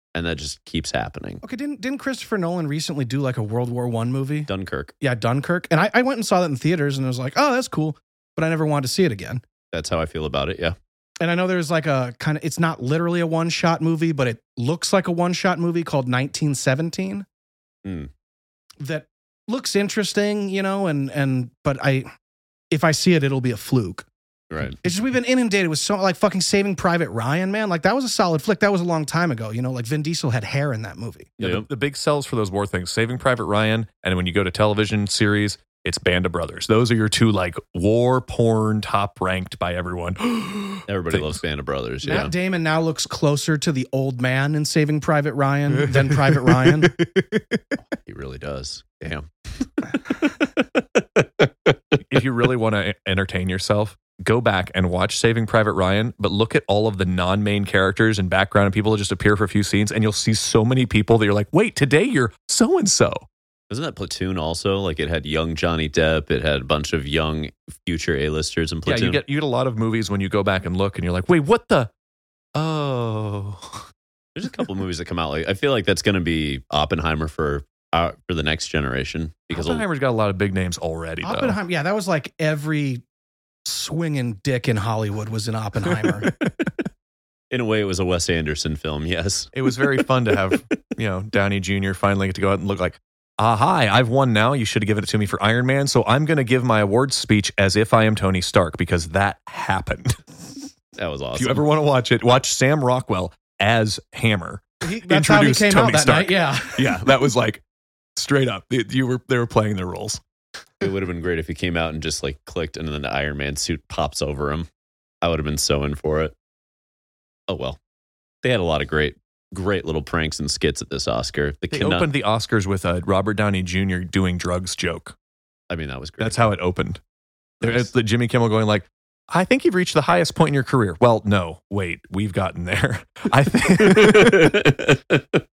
Speaker 2: and that just keeps happening.
Speaker 3: Okay, didn't didn't Christopher Nolan recently do like a World War One movie?
Speaker 2: Dunkirk.
Speaker 3: Yeah, Dunkirk. And I, I went and saw that in theaters and I was like, oh, that's cool. But I never wanted to see it again.
Speaker 2: That's how I feel about it. Yeah.
Speaker 3: And I know there's like a kind of, it's not literally a one-shot movie, but it looks like a one-shot movie called nineteen seventeen
Speaker 2: Hmm.
Speaker 3: that looks interesting, you know, and, and, but I, if I see it, it'll be a fluke.
Speaker 2: Right.
Speaker 3: It's just, we've been inundated with so, like fucking Saving Private Ryan, man. Like that was a solid flick. That was a long time ago, you know, like Vin Diesel had hair in that movie.
Speaker 1: Yeah,
Speaker 2: Yep.
Speaker 1: the, the big sells for those war things, Saving Private Ryan, and when you go to television series, it's Band of Brothers. Those are your two like war porn top ranked by everyone.
Speaker 2: Everybody
Speaker 1: things.
Speaker 2: loves Band of Brothers.
Speaker 3: Matt
Speaker 2: Yeah.
Speaker 3: Damon now looks closer to the old man in Saving Private Ryan than Private Ryan.
Speaker 2: He really does. Damn.
Speaker 1: If you really want to entertain yourself, go back and watch Saving Private Ryan, but look at all of the non-main characters and background and people that just appear for a few scenes, and you'll see so many people that you're like, wait, today you're so-and-so.
Speaker 2: Isn't that Platoon also? Like it had young Johnny Depp. It had a bunch of young future A-listers in
Speaker 1: Yeah,
Speaker 2: Platoon.
Speaker 1: you get you get a lot of movies when you go back and look, and you're like, wait, what the? Oh.
Speaker 2: There's a couple movies that come out. Like I feel like that's going to be Oppenheimer for uh, for the next generation because
Speaker 1: Oppenheimer's got a lot of big names already, though.
Speaker 3: Oppenheimer, yeah, that was like every swinging dick in Hollywood was in Oppenheimer.
Speaker 2: in a way it was a Wes Anderson film. Yes.
Speaker 1: It was very fun to have, you know, Downey Junior finally get to go out and look like, ah, hi, I've won now. You should have given it to me for Iron Man. So I'm going to give my awards speech as if I am Tony Stark because that happened.
Speaker 2: That was awesome.
Speaker 1: If you ever want to watch it, watch Sam Rockwell as Hammer.
Speaker 3: He, that's how he
Speaker 1: Introduce
Speaker 3: came
Speaker 1: Tony
Speaker 3: out that
Speaker 1: Stark.
Speaker 3: night. Yeah.
Speaker 1: Yeah, that was like straight up. It- you were they were playing their roles.
Speaker 2: It would have been great if he came out and just like clicked and then the Iron Man suit pops over him. I would have been so in for it. Oh well. They had a lot of great, great little pranks and skits at this Oscar. The
Speaker 1: They
Speaker 2: cannot-
Speaker 1: opened the Oscars with a Robert Downey Junior doing drugs joke.
Speaker 2: I mean, that was great.
Speaker 1: That's how it opened. There-
Speaker 2: Nice.
Speaker 1: It's the Jimmy Kimmel going like, I think you've reached the highest point in your career. Well, no, wait, we've gotten there. I think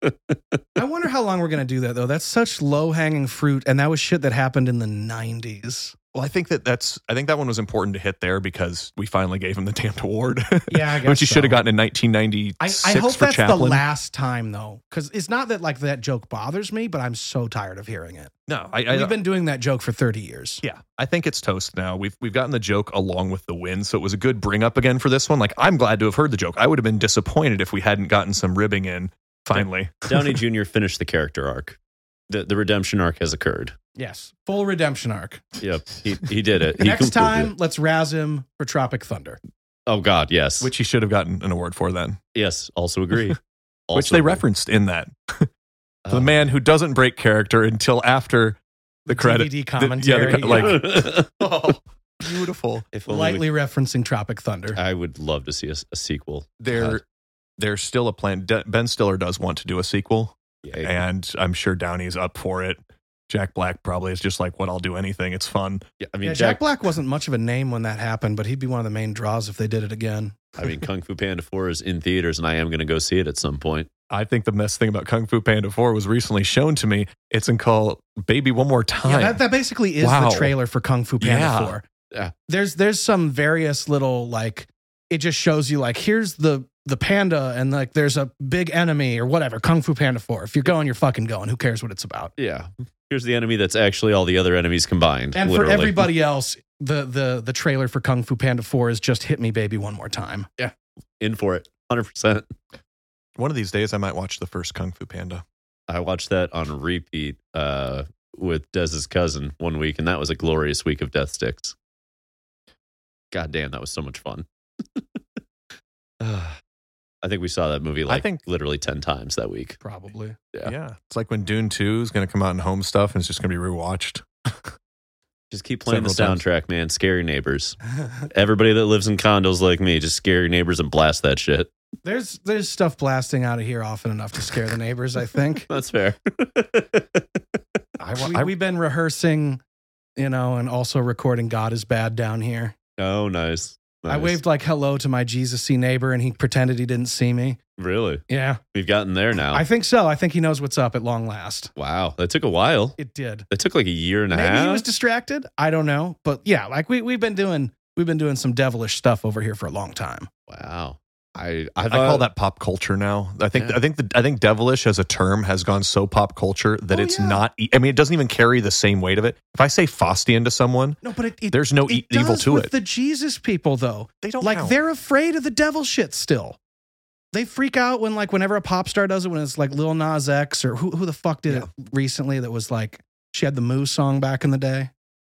Speaker 3: I wonder how long we're going to do that, though. That's such low hanging fruit. And that was shit that happened in the nineties.
Speaker 1: Well, I think that that's I think that one was important to hit there because we finally gave him the damned award.
Speaker 3: Yeah, I guess
Speaker 1: Which he should have
Speaker 3: so.
Speaker 1: gotten in nineteen
Speaker 3: I,
Speaker 1: ninety-six
Speaker 3: I hope
Speaker 1: for
Speaker 3: that's
Speaker 1: Chaplin.
Speaker 3: the last time, though. Because it's not that like that joke bothers me, but I'm so tired of hearing it.
Speaker 1: No, I, I
Speaker 3: We've been doing that joke for thirty years.
Speaker 1: yeah, I think it's toast now. We've we've gotten the joke along with the win, so it was a good bring up again for this one. Like I'm glad to have heard the joke. I would have been disappointed if we hadn't gotten some ribbing in finally.
Speaker 2: Downey Junior finished the character arc. The the redemption arc has occurred.
Speaker 3: Yes. Full redemption arc.
Speaker 2: Yep. He he did it. He
Speaker 3: Next
Speaker 2: completed
Speaker 3: time,
Speaker 2: it.
Speaker 3: let's razz him for Tropic Thunder.
Speaker 2: Oh God, yes.
Speaker 1: Which he should have gotten an award for then.
Speaker 2: yes, also agree.
Speaker 1: Which
Speaker 2: Also
Speaker 1: they
Speaker 2: agree.
Speaker 1: referenced in that.
Speaker 2: Oh.
Speaker 1: The man who doesn't break character until after the credit.
Speaker 3: D V D
Speaker 1: the-
Speaker 3: commentary.
Speaker 1: yeah, the, like oh, beautiful.
Speaker 2: if only
Speaker 3: lightly referencing Tropic Thunder.
Speaker 2: we- I would love to see a, a sequel.
Speaker 1: There,
Speaker 2: God.
Speaker 1: there's still a plan. De- Ben Stiller does want to do a sequel,
Speaker 2: Yeah,
Speaker 1: and I'm sure Downey's up for it. Jack Black probably is just like, what, I'll do anything. It's fun.
Speaker 2: yeah, I mean,
Speaker 3: yeah, Jack,
Speaker 2: Jack.
Speaker 3: Black wasn't much of a name when that happened, but he'd be one of the main draws if they did it again.
Speaker 2: I mean, Kung Fu Panda four is in theaters, and I am going to go see it at some point.
Speaker 1: I think the best thing about Kung Fu Panda four was recently shown to me. It's in called Baby One More Time.
Speaker 3: Yeah, that, that basically is
Speaker 1: Wow.
Speaker 3: the trailer for Kung Fu Panda
Speaker 1: Yeah.
Speaker 3: four.
Speaker 2: Yeah.
Speaker 3: There's there's some various little like it just shows you like here's the the panda and like there's a big enemy or whatever. Kung Fu Panda four. If you're going, you're fucking going. Who cares what it's about?
Speaker 2: Yeah. Here's the enemy that's actually all the other enemies combined.
Speaker 3: And
Speaker 2: literally.
Speaker 3: for everybody else, the the the trailer for Kung Fu Panda four is just hit me baby one more time.
Speaker 2: in for it, one hundred percent.
Speaker 1: One of these days, I might watch the first Kung Fu Panda.
Speaker 2: I watched that on repeat uh, with Dez's cousin one week, and that was a glorious week of Death Sticks. God damn, that was so much fun. I think we saw that movie like
Speaker 1: think-
Speaker 2: literally ten times that week.
Speaker 3: Probably.
Speaker 2: Yeah.
Speaker 1: Yeah. It's like when Dune two is going to come out in home stuff and it's just going to be rewatched.
Speaker 2: Just keep playing the
Speaker 1: Several times.
Speaker 2: soundtrack, man. Scary Neighbors. Everybody that lives in condos like me, just scary neighbors and blast that shit.
Speaker 3: There's there's stuff blasting out of here often enough to scare the neighbors, I think.
Speaker 2: That's fair.
Speaker 1: I,
Speaker 3: we,
Speaker 1: I,
Speaker 3: we've been rehearsing, you know, and also recording God is Bad down here.
Speaker 2: Oh, nice.
Speaker 3: I
Speaker 2: Nice.
Speaker 3: waved like hello to my Jesus-y neighbor and he pretended he didn't see me.
Speaker 2: Really?
Speaker 3: Yeah.
Speaker 2: We've gotten there now.
Speaker 3: I think so. I think he knows what's up at long last.
Speaker 2: Wow. That took a while.
Speaker 3: It did.
Speaker 2: That took like a year and a
Speaker 3: Maybe
Speaker 2: half.
Speaker 3: he was distracted. I don't know. But yeah, like we we've been doing we've been doing some devilish stuff over here for a long time.
Speaker 2: Wow. I I,
Speaker 1: I
Speaker 2: thought,
Speaker 1: call that pop culture now. I think
Speaker 2: Yeah.
Speaker 1: I think the, I think devilish as a term has gone so pop culture that
Speaker 3: Oh,
Speaker 1: it's
Speaker 3: yeah.
Speaker 1: not. e- I mean, it doesn't even carry the same weight of it. If I say Faustian to someone,
Speaker 3: No, but it, it
Speaker 1: there's no
Speaker 3: it
Speaker 1: e- evil
Speaker 3: does
Speaker 1: to
Speaker 3: with
Speaker 1: it.
Speaker 3: the Jesus people, though.
Speaker 1: They don't
Speaker 3: Like
Speaker 1: count.
Speaker 3: they're afraid of the devil shit still. They freak out when like whenever a pop star does it, when it's like Lil Nas X or who who the fuck did
Speaker 1: Yeah.
Speaker 3: it recently that was like she had the Moo song back in the day.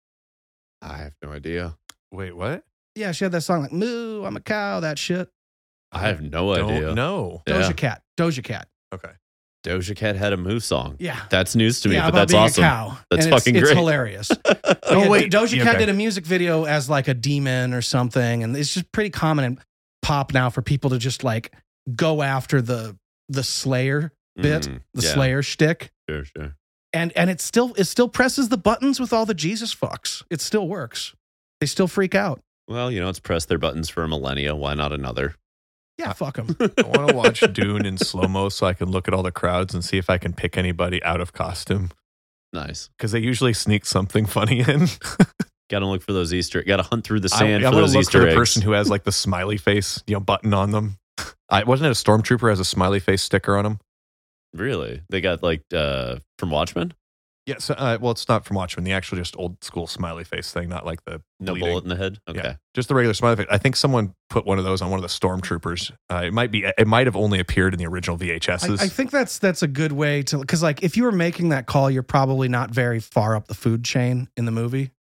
Speaker 2: I have no idea.
Speaker 1: Wait, what?
Speaker 3: Yeah, she had that song like Moo, I'm a cow, that shit.
Speaker 2: I have no
Speaker 1: Don't
Speaker 2: idea.
Speaker 1: know.
Speaker 2: Yeah.
Speaker 3: Doja Cat. Doja Cat.
Speaker 1: Okay.
Speaker 2: Doja Cat had a Moose song.
Speaker 3: Yeah.
Speaker 2: That's news to me,
Speaker 3: yeah,
Speaker 2: but
Speaker 3: about
Speaker 2: that's
Speaker 3: being
Speaker 2: awesome.
Speaker 3: a cow.
Speaker 2: That's
Speaker 3: And it's-
Speaker 2: fucking
Speaker 3: it's,
Speaker 2: great.
Speaker 3: hilarious.
Speaker 1: Oh,
Speaker 3: Yeah,
Speaker 1: wait.
Speaker 3: Doja
Speaker 1: Yeah,
Speaker 3: Cat
Speaker 1: okay.
Speaker 3: did a music video as like a demon or something, and it's just pretty common in pop now for people to just like go after the the Slayer bit,
Speaker 2: Mhm.
Speaker 3: the
Speaker 2: Yeah,
Speaker 3: Slayer shtick,
Speaker 2: Sure, sure.
Speaker 3: and and it still it still presses the buttons with all the Jesus fucks. It still works. They still freak out.
Speaker 2: Well, you know, it's pressed their buttons for a millennia. Why not another?
Speaker 3: Yeah, fuck them.
Speaker 1: I want to watch Dune in slow mo so I can look at all the crowds and see if I can pick anybody out of costume
Speaker 2: Nice.
Speaker 1: because they usually sneak something funny in.
Speaker 2: Got to look for those Easter. Got to hunt through the
Speaker 1: I,
Speaker 2: sand
Speaker 1: I'm
Speaker 2: for
Speaker 1: gonna
Speaker 2: those
Speaker 1: look
Speaker 2: Easter
Speaker 1: for the
Speaker 2: eggs.
Speaker 1: person who has like the smiley face, you know, button on them. I wasn't it a stormtrooper has a smiley face sticker on him.
Speaker 2: Really? They got like uh, from Watchmen?
Speaker 1: Yeah, so, uh, well, it's not from Watchmen. The actual just old school smiley face thing, not like the
Speaker 2: No
Speaker 1: bleeding.
Speaker 2: bullet in the head? Okay.
Speaker 1: Yeah, just the regular smiley face. I think someone put one of those on one of the stormtroopers. Uh, it might be. It might have only appeared in the original V H Ss.
Speaker 3: I, I think that's that's a good way to because like if you were making that call, you're probably not very far up the food chain in the movie.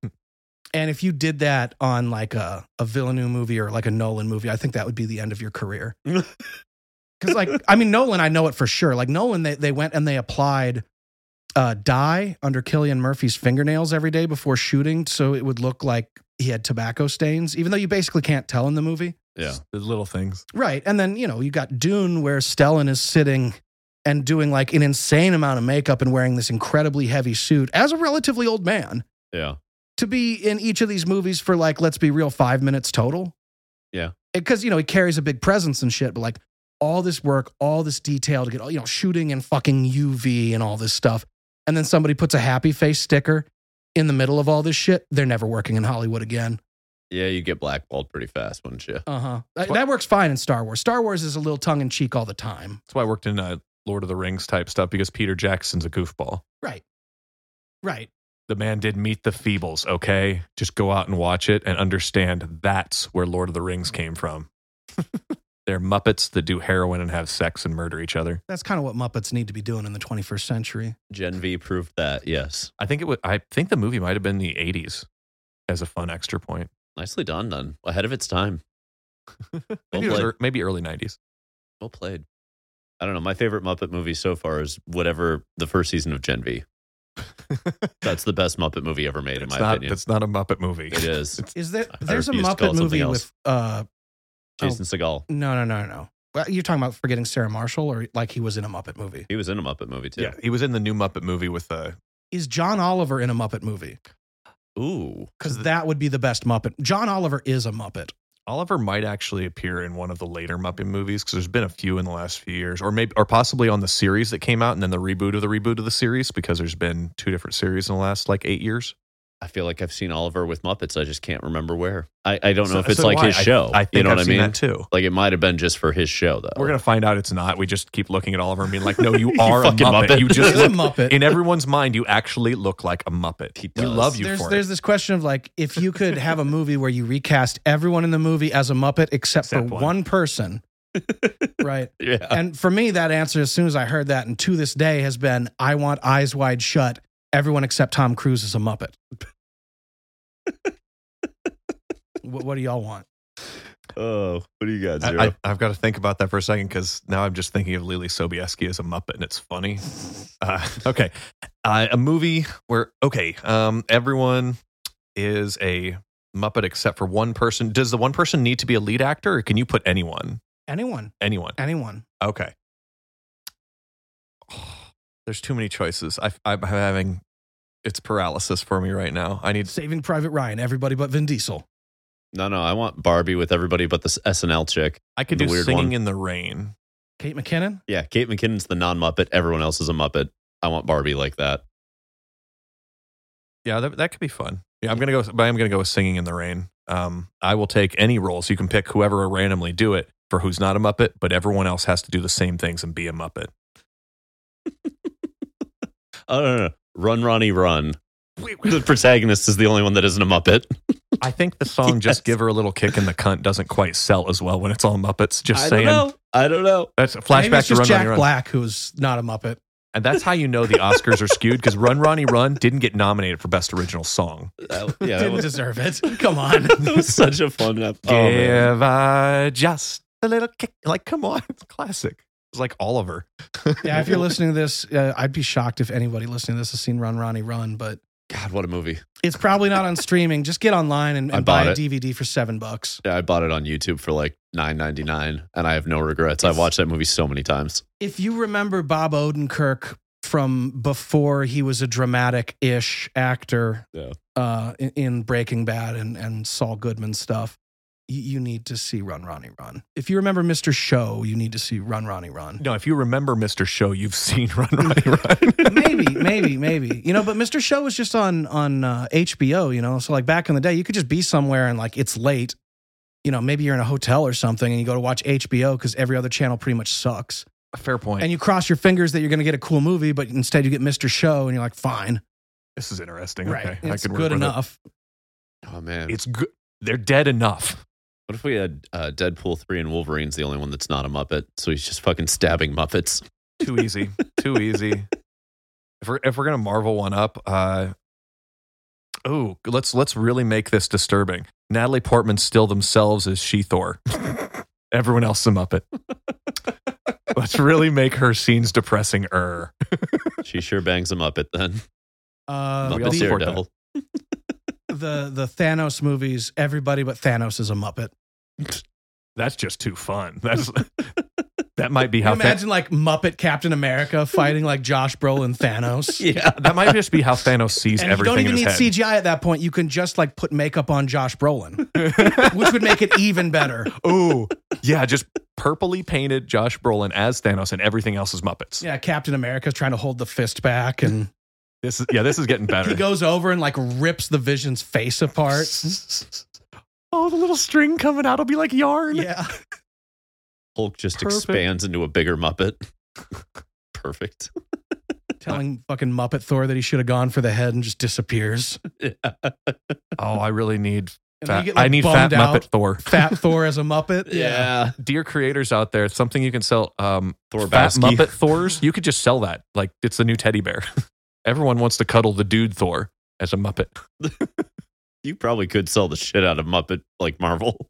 Speaker 3: And if you did that on like a, a Villeneuve movie or like a Nolan movie, I think that would be the end of your career. Because like, I mean, Nolan, I know it for sure. Like Nolan, they, they went and they applied uh, dye under Cillian Murphy's fingernails every day before shooting. So it would look like he had tobacco stains, even though you basically can't tell in the movie.
Speaker 2: Yeah.
Speaker 1: the little things.
Speaker 3: Right. And then, you know, you got Dune where Stellan is sitting and doing like an insane amount of makeup and wearing this incredibly heavy suit as a relatively old man.
Speaker 2: Yeah.
Speaker 3: To be in each of these movies for like, let's be real, five minutes total.
Speaker 2: Yeah.
Speaker 3: Because, you know, he carries a big presence and shit, but like all this work, all this detail to get, you know, shooting in fucking U V and all this stuff. And then somebody puts a happy face sticker in the middle of all this shit. They're never working in Hollywood again.
Speaker 2: Yeah, you get blackballed pretty fast, wouldn't you?
Speaker 3: Uh huh. That,
Speaker 1: what-
Speaker 3: that works fine in Star Wars. Star Wars is a little tongue in cheek all the time.
Speaker 1: That's why I worked in uh, Lord of the Rings type stuff because Peter Jackson's a goofball.
Speaker 3: Right. Right.
Speaker 1: The man did meet the Feebles, okay? Just go out and watch it and understand that's where Lord of the Rings came from. They're Muppets that do heroin and have sex and murder each other.
Speaker 3: That's kind of what Muppets need to be doing in the twenty-first century.
Speaker 2: Gen V proved that, yes.
Speaker 1: I think it would. I think the movie might have been the eighties as a fun extra point.
Speaker 2: Nicely done, done. Ahead of its time.
Speaker 1: Maybe,
Speaker 2: Well
Speaker 1: it was
Speaker 2: played.
Speaker 1: ear- maybe early nineties.
Speaker 2: Well played. I don't know. My favorite Muppet movie so far is whatever the first season of Gen V. That's the best Muppet movie ever made, in
Speaker 1: It's
Speaker 2: my
Speaker 1: not.
Speaker 2: opinion.
Speaker 1: It's not a Muppet movie.
Speaker 2: It is.
Speaker 3: Is there?
Speaker 2: I
Speaker 3: There's a
Speaker 2: refuse to call
Speaker 3: Muppet
Speaker 2: it something
Speaker 3: movie
Speaker 2: else.
Speaker 3: with. uh
Speaker 2: Jason Segel.
Speaker 3: No, no, no, no. Well, you're talking about Forgetting Sarah Marshall, or like he was in a Muppet movie.
Speaker 2: He was in a Muppet movie too.
Speaker 1: Yeah, he was in the new Muppet movie with uh,
Speaker 3: Is John Oliver in a Muppet movie?
Speaker 2: Ooh.
Speaker 3: Because that would be the best Muppet. John Oliver is a Muppet.
Speaker 1: Oliver might actually appear in one of the later Muppet movies because there's been a few in the last few years, or maybe, or possibly on the series that came out and then the reboot of the reboot of the series because there's been two different series in the last like eight years.
Speaker 2: I feel like I've seen Oliver with Muppets. I just can't remember where. I, I don't know
Speaker 1: So-
Speaker 2: if it's
Speaker 1: so
Speaker 2: like
Speaker 1: why?
Speaker 2: his
Speaker 1: I-
Speaker 2: show.
Speaker 1: I, think
Speaker 2: you know
Speaker 1: I've
Speaker 2: what I
Speaker 1: seen
Speaker 2: mean?
Speaker 1: that too.
Speaker 2: Like it might have been just for his show though.
Speaker 1: We're gonna find out it's not. We just keep looking at Oliver and being like, "No, you are a
Speaker 2: fucking
Speaker 1: Muppet.
Speaker 2: Muppet.
Speaker 1: You
Speaker 3: He
Speaker 1: just
Speaker 3: is a
Speaker 1: look,
Speaker 3: Muppet.
Speaker 1: in everyone's mind. You actually look like a Muppet.
Speaker 2: He
Speaker 1: We
Speaker 2: does.
Speaker 1: love you
Speaker 3: There's
Speaker 1: for
Speaker 3: there's
Speaker 1: it."
Speaker 3: this question of like, if you could have a movie where you recast everyone in the movie as a Muppet except,
Speaker 1: Except
Speaker 3: for
Speaker 1: one.
Speaker 3: one person, right?
Speaker 2: Yeah.
Speaker 3: And for me, that answer, as soon as I heard that, and to this day, has been, I want Eyes Wide Shut. Everyone except Tom Cruise is a Muppet. what, what do y'all want?
Speaker 2: Oh, what do you got, Zero?
Speaker 1: I, I, I've got to think about that for a second because now I'm just thinking of Lily Sobieski as a Muppet and it's funny. Uh, okay, uh, a movie where okay, um, everyone is a Muppet except for one person. Does the one person need to be a lead actor, or can you put anyone?
Speaker 3: Anyone.
Speaker 1: Anyone?
Speaker 3: Anyone.
Speaker 1: Okay. There's too many choices. I, I'm having it's paralysis for me right now. I need.
Speaker 3: Saving Private Ryan. Everybody but Vin Diesel.
Speaker 2: no, no. I want Barbie with everybody but this S N L chick.
Speaker 1: I could
Speaker 2: The
Speaker 1: do
Speaker 2: weird
Speaker 1: Singing
Speaker 2: one.
Speaker 1: in the Rain.
Speaker 3: Kate McKinnon.
Speaker 2: Yeah, Kate McKinnon's the non-Muppet. Everyone else is a Muppet. I want Barbie like that.
Speaker 1: Yeah, that that could be fun. Yeah, I'm gonna go. But I'm gonna go with Singing in the Rain. Um, I will take any role, so you can pick whoever will randomly do it for who's not a Muppet, but everyone else has to do the same things and be a Muppet.
Speaker 2: Oh, no, no, no. Run, Ronnie, run. The protagonist is the only one that isn't a Muppet.
Speaker 1: I think the song
Speaker 2: Yes.
Speaker 1: "Just Give Her a Little Kick in the Cunt" doesn't quite sell as well when it's all Muppets. Just
Speaker 2: I
Speaker 1: saying.
Speaker 2: don't know. I don't know.
Speaker 1: That's a
Speaker 3: Maybe
Speaker 1: flashback
Speaker 3: it's
Speaker 1: to
Speaker 3: just
Speaker 1: Run,
Speaker 3: Jack
Speaker 1: Ronnie, Run.
Speaker 3: Black, who's not a Muppet.
Speaker 1: And that's how you know the Oscars are skewed, because Run, Ronnie, Run didn't get nominated for Best Original Song.
Speaker 2: That- yeah, that
Speaker 3: Didn't
Speaker 2: was,
Speaker 3: deserve it. Come on.
Speaker 2: that was such a fun ep- oh, man.
Speaker 1: Give her just a little kick. Like, come on. It's classic. It's like Oliver.
Speaker 3: Yeah, if you're listening to this, uh, I'd be shocked if anybody listening to this has seen Run, Ronnie, Run, but
Speaker 2: God, what a movie.
Speaker 3: it's probably not on streaming. Just get online and,
Speaker 2: I
Speaker 3: and buy
Speaker 2: bought
Speaker 3: a
Speaker 2: it.
Speaker 3: D V D for seven bucks.
Speaker 2: Yeah, I bought it on YouTube for like nine ninety-nine, and I have no regrets. I've watched that movie so many times.
Speaker 3: If you remember Bob Odenkirk from before he was a dramatic-ish actor
Speaker 2: Yeah.
Speaker 3: uh, in, in Breaking Bad and, and Saul Goodman stuff, you, you need to see Run, Ronnie, Run. If you remember Mister Show, you need to see Run, Ronnie, Run.
Speaker 1: No, if you remember Mister Show, you've seen Run, Ronnie, Run.
Speaker 3: maybe, maybe, maybe. You know, but Mister Show was just on on uh, H B O, you know? So like back in the day, you could just be somewhere and like it's late. You know, maybe you're in a hotel or something and you go to watch H B O because every other channel pretty much sucks.
Speaker 1: Fair point.
Speaker 3: And you cross your fingers that you're going to get a cool movie, but instead you get Mister Show and you're like, fine.
Speaker 1: This is interesting.
Speaker 3: Right.
Speaker 1: Okay.
Speaker 3: It's
Speaker 1: I can work
Speaker 3: good
Speaker 1: with it.
Speaker 3: enough.
Speaker 2: Oh, man.
Speaker 1: It's good. They're dead enough.
Speaker 2: What if we had uh, Deadpool three and Wolverine's the only one that's not a Muppet? So he's just fucking stabbing Muppets.
Speaker 1: Too easy. Too easy. If we're if we're gonna Marvel one up, uh, oh, let's let's really make this disturbing. Natalie Portman still themselves as She-Thor. Everyone else is a Muppet. Let's really make her scenes depressing. Er,
Speaker 2: She sure bangs a Muppet then.
Speaker 3: Uh,
Speaker 1: We all
Speaker 2: Muppet
Speaker 3: the,
Speaker 1: support
Speaker 2: Daredevil.
Speaker 3: the the Thanos movies, everybody but Thanos is a Muppet.
Speaker 1: that's just too fun. That's that might be
Speaker 3: Can
Speaker 1: how
Speaker 3: you
Speaker 1: Tha-
Speaker 3: imagine like Muppet Captain America fighting like Josh Brolin Thanos?
Speaker 2: Yeah.
Speaker 1: that might just be how Thanos sees
Speaker 3: And you
Speaker 1: everything
Speaker 3: don't even
Speaker 1: in
Speaker 3: need
Speaker 1: his
Speaker 3: C
Speaker 1: head.
Speaker 3: G I at that point. You can just like put makeup on Josh Brolin, which would make it even better.
Speaker 1: Ooh, yeah, just purpley painted Josh Brolin as Thanos, and everything else is Muppets.
Speaker 3: Yeah, Captain America's trying to hold the fist back, and
Speaker 1: This is yeah, this is getting better.
Speaker 3: he goes over and like rips the Vision's face apart.
Speaker 1: Oh, the little string coming out will be like yarn.
Speaker 3: Yeah,
Speaker 2: Hulk just
Speaker 1: Perfect.
Speaker 2: expands into a bigger Muppet. Perfect.
Speaker 3: telling fucking Muppet Thor that he should have gone for the head and just disappears.
Speaker 2: Yeah.
Speaker 1: Oh, I really need
Speaker 3: And then
Speaker 1: fat.
Speaker 3: you get, like,
Speaker 1: I need fat
Speaker 3: bummed out.
Speaker 1: Muppet Thor.
Speaker 3: Fat Thor as a Muppet.
Speaker 2: Yeah.
Speaker 1: Dear creators out there, something you can sell. Um,
Speaker 2: Thor
Speaker 1: fat
Speaker 2: Bowski.
Speaker 1: Muppet Thors. You could just sell that. Like it's the new teddy bear. Everyone wants to cuddle the dude Thor as a Muppet.
Speaker 2: You probably could sell the shit out of Muppet like Marvel.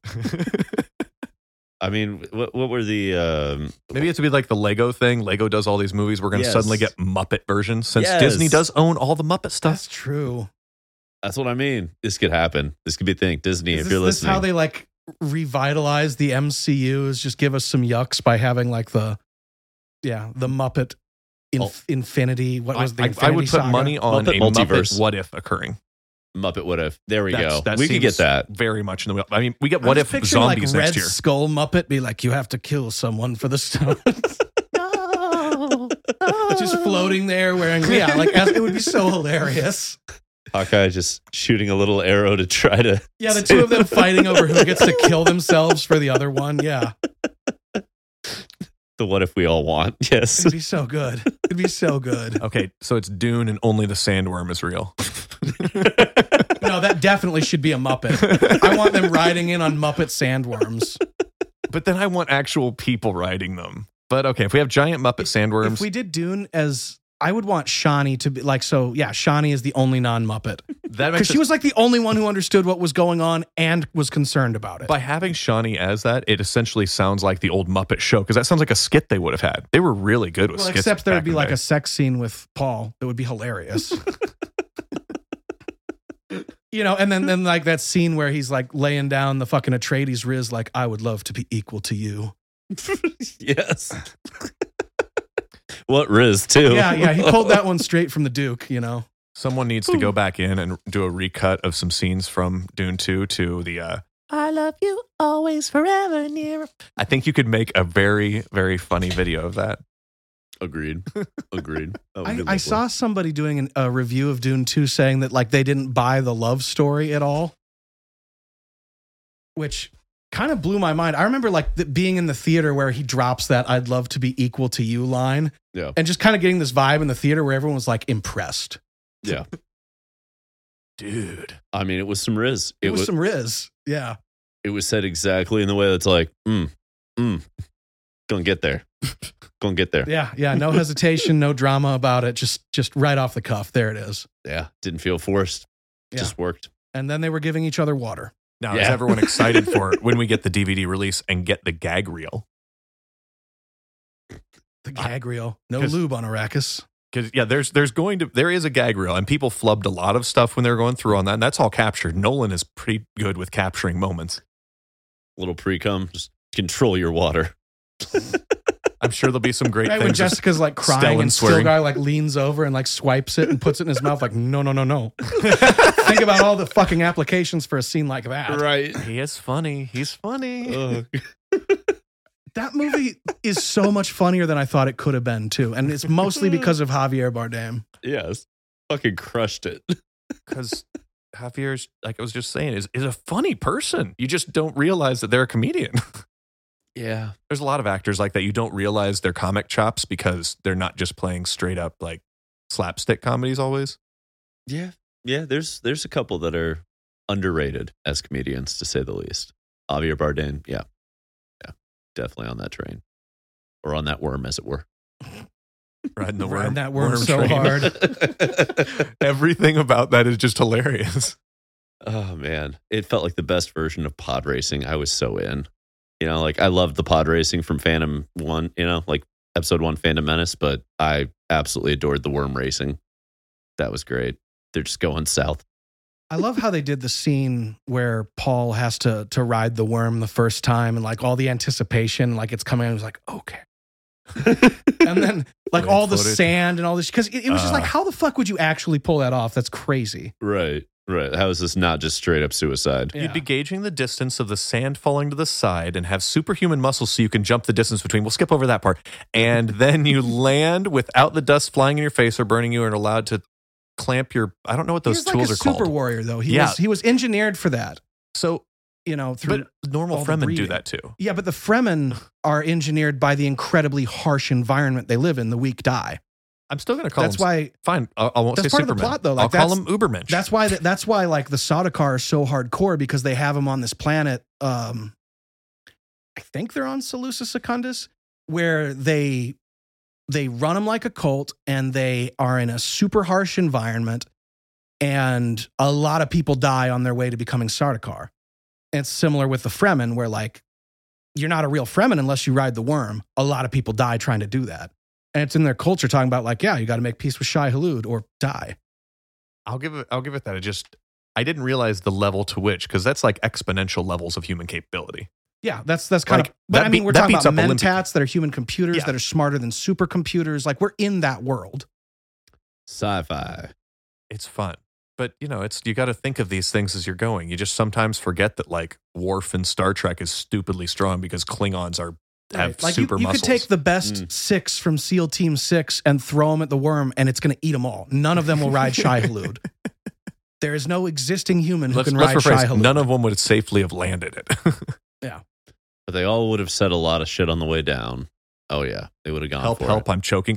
Speaker 2: I mean, what what were the um,
Speaker 1: Maybe it's to be like the Lego thing. Lego does all these movies. We're going to
Speaker 2: Yes.
Speaker 1: suddenly get Muppet versions since
Speaker 2: Yes.
Speaker 1: Disney does own all the Muppet stuff.
Speaker 3: That's true.
Speaker 2: That's what I mean. This could happen. This could be a thing. Disney,
Speaker 3: Is
Speaker 2: if
Speaker 3: this,
Speaker 2: you're
Speaker 3: this
Speaker 2: listening.
Speaker 3: how they like revitalize the M C U? Is just give us some yucks by having like the, yeah, the Muppet inf- Infinity. What was the
Speaker 1: I, I
Speaker 3: Infinity
Speaker 1: would put
Speaker 3: Saga?
Speaker 1: money on
Speaker 2: Muppet
Speaker 1: a
Speaker 2: multiverse.
Speaker 1: Muppet what if occurring.
Speaker 2: Muppet What If. There we
Speaker 1: That's-
Speaker 2: go.
Speaker 1: that
Speaker 2: we could get
Speaker 1: seems
Speaker 2: that.
Speaker 1: very much in the wheel. I mean, we get
Speaker 3: I'm
Speaker 1: what
Speaker 3: just
Speaker 1: if
Speaker 3: picturing,
Speaker 1: zombies
Speaker 3: like
Speaker 1: next
Speaker 3: Red
Speaker 1: year.
Speaker 3: Skull Muppet be like, you have to kill someone for the stone.
Speaker 1: No.
Speaker 3: Just floating there wearing, yeah, like as, it would be so hilarious.
Speaker 2: Hawkeye just shooting a little arrow to try to.
Speaker 3: Yeah, the two of them fighting over who gets to kill themselves for the other one. Yeah,
Speaker 2: The what if we all want. Yes.
Speaker 3: it'd be so good. It'd be so good.
Speaker 1: Okay, so it's Dune and only the sandworm is real.
Speaker 3: No, that definitely should be a Muppet. I want them riding in on Muppet sandworms.
Speaker 1: But then I want actual people riding them. But okay, if we have giant Muppet sandworms,
Speaker 3: If we did Dune as, I would want Shawnee to be like, so yeah, Shawnee is the only non-Muppet.
Speaker 1: that
Speaker 3: Because
Speaker 1: makes
Speaker 3: she was like the only one who understood what was going on and was concerned about it.
Speaker 1: by having Shawnee as that, it essentially sounds like the old Muppet Show because that sounds like a skit they would have had. They were really good with
Speaker 3: Well,
Speaker 1: skits.
Speaker 3: except there
Speaker 1: back
Speaker 3: would be
Speaker 1: in the
Speaker 3: like
Speaker 1: day.
Speaker 3: a sex scene with Paul that would be hilarious. You know, and then, then like that scene where he's like laying down the fucking Atreides Riz, like, I would love to be equal to you.
Speaker 2: Yes. What Riz, too.
Speaker 3: Yeah, yeah. He pulled that one straight from the Duke, you know.
Speaker 1: Someone needs to go back in and do a recut of some scenes from Dune two to the uh, I love you always forever near. I think you could make a very, very funny video of that.
Speaker 2: Agreed. Agreed. That would
Speaker 3: I,
Speaker 2: be
Speaker 3: I
Speaker 2: lovely.
Speaker 3: saw somebody doing an, a review of Dune two saying that like they didn't buy the love story at all. Which, kind of blew my mind. I remember like the, being in the theater where he drops that "I'd love to be equal to you" line,
Speaker 2: Yeah.
Speaker 3: and just kind of getting this vibe in the theater where everyone was like impressed.
Speaker 2: Yeah.
Speaker 1: Dude.
Speaker 2: I mean, it was some Riz.
Speaker 3: It,
Speaker 2: It
Speaker 3: was,
Speaker 2: was
Speaker 3: some Riz. Yeah.
Speaker 2: it was said exactly in the way that's like, mm, mm, gonna get there. Gonna get there.
Speaker 3: Yeah. Yeah. No hesitation, no drama about it. Just just right off the cuff. There it is.
Speaker 2: Yeah. Didn't feel forced.
Speaker 3: Yeah.
Speaker 2: Just worked.
Speaker 3: And then they were giving each other water.
Speaker 1: Now,
Speaker 2: Yeah.
Speaker 1: is everyone excited for when we get the D V D release and get the gag reel?
Speaker 3: The gag reel. No
Speaker 1: 'cause-
Speaker 3: lube on Arrakis.
Speaker 1: Because yeah, there's there's going to there is a gag reel, and people flubbed a lot of stuff when they were going through on that, and that's all captured. Nolan is pretty good with capturing moments.
Speaker 2: Little pre-cum. Just control your water.
Speaker 1: I'm sure there'll be some great
Speaker 3: Right when
Speaker 1: things.
Speaker 3: Jessica's like crying
Speaker 1: Stellan
Speaker 3: and
Speaker 1: swearing.
Speaker 3: Stilgar like leans over and like swipes it and puts it in his mouth like, no, no, no, no. Think about all the fucking applications for a scene like that.
Speaker 2: Right.
Speaker 1: He is funny. He's funny.
Speaker 2: Ugh.
Speaker 3: That movie is so much funnier than I thought it could have been too. And it's mostly because of Javier Bardem.
Speaker 2: Yes. Fucking crushed it.
Speaker 1: Because Javier's, like I was just saying, is is a funny person. You just don't realize that they're a comedian.
Speaker 2: Yeah.
Speaker 1: There's a lot of actors like that. You don't realize their comic chops because they're not just playing straight up like slapstick comedies always.
Speaker 2: Yeah. Yeah. There's there's a couple that are underrated as comedians, to say the least. Javier Bardem. Yeah. Yeah. Definitely on that train. Or on that worm, as it were.
Speaker 1: Riding the
Speaker 3: Riding
Speaker 1: worm,
Speaker 3: that worm so
Speaker 1: train.
Speaker 3: hard.
Speaker 1: Everything about that is just hilarious.
Speaker 2: Oh man, it felt like the best version of pod racing. I was so in. You know, like I loved the pod racing from Phantom One. You know, like episode one, Phantom Menace. But I absolutely adored the worm racing. That was great. They're just going south.
Speaker 3: I love how they did the scene where Paul has to to ride the worm the first time and like all the anticipation, like it's coming. I was like, okay. And then like all the
Speaker 1: Footage.
Speaker 3: sand and all this, because it, it was just
Speaker 1: Uh.
Speaker 3: like, how the fuck would you actually pull that off? That's crazy.
Speaker 2: Right, right. How is this not just straight up suicide?
Speaker 3: Yeah.
Speaker 1: You'd be gauging the distance of the sand falling to the side and have superhuman muscles so you can jump the distance between. We'll skip over that part. And then you land without the dust flying in your face or burning you and allowed to clamp your, I don't know what
Speaker 3: He
Speaker 1: those
Speaker 3: was
Speaker 1: tools
Speaker 3: like a
Speaker 1: are
Speaker 3: super
Speaker 1: called.
Speaker 3: warrior, though. He
Speaker 1: Yeah.
Speaker 3: was he was engineered for that.
Speaker 1: So,
Speaker 3: You know, through
Speaker 1: but normal
Speaker 3: all the
Speaker 1: Fremen do
Speaker 3: breathing.
Speaker 1: that too.
Speaker 3: yeah, but the Fremen are engineered by the incredibly harsh environment they live in. The weak die.
Speaker 1: I'm still going to call
Speaker 3: That's
Speaker 1: them.
Speaker 3: why.
Speaker 1: Fine. I, I won't
Speaker 3: That's
Speaker 1: say
Speaker 3: part of the
Speaker 1: Superman.
Speaker 3: plot, though. Like,
Speaker 1: I'll call
Speaker 3: that's-
Speaker 1: them Ubermensch.
Speaker 3: That's why. The, that's why. Like the Sardaukar are so hardcore because they have them on this planet. Um, I think they're on Seleucus Secundus, where they they run them like a cult, and they are in a super harsh environment, and a lot of people die on their way to becoming Sardaukar. And it's similar with the Fremen, where like you're not a real Fremen unless you ride the worm. A lot of people die trying to do that. And it's in their culture talking about like, yeah, you got to make peace with Shai Hulud or die.
Speaker 1: I'll give it. I'll give it that. It just. I didn't realize the level to which, because that's like exponential levels of human capability.
Speaker 3: Yeah, that's that's kind
Speaker 1: Like,
Speaker 3: of. But
Speaker 1: that
Speaker 3: I mean,
Speaker 1: beat-
Speaker 3: we're
Speaker 1: that
Speaker 3: talking
Speaker 1: beats
Speaker 3: about
Speaker 1: up Olympic-
Speaker 3: mentats that are human computers
Speaker 1: Yeah.
Speaker 3: that are smarter than supercomputers. Like we're in that world.
Speaker 2: Sci-fi.
Speaker 1: It's fun. But you know, it's you got to think of these things as you're going. You just sometimes forget that like Worf in Star Trek is stupidly strong because Klingons are have
Speaker 3: Right. Like
Speaker 1: super
Speaker 3: you, you
Speaker 1: muscles.
Speaker 3: could take the best
Speaker 2: Mm.
Speaker 3: six from SEAL Team Six and throw them at the worm, and it's going to eat them all. None of them will ride Shai Hulud. There is no existing human who
Speaker 1: let's,
Speaker 3: can
Speaker 1: let's
Speaker 3: ride Shai
Speaker 1: rephrase.
Speaker 3: Hulud.
Speaker 1: None of them would safely have landed it.
Speaker 2: But they all would have said a lot of shit on the way down. Oh yeah, they would have gone
Speaker 1: help!
Speaker 2: for
Speaker 1: Help!
Speaker 2: it.
Speaker 1: I'm choking.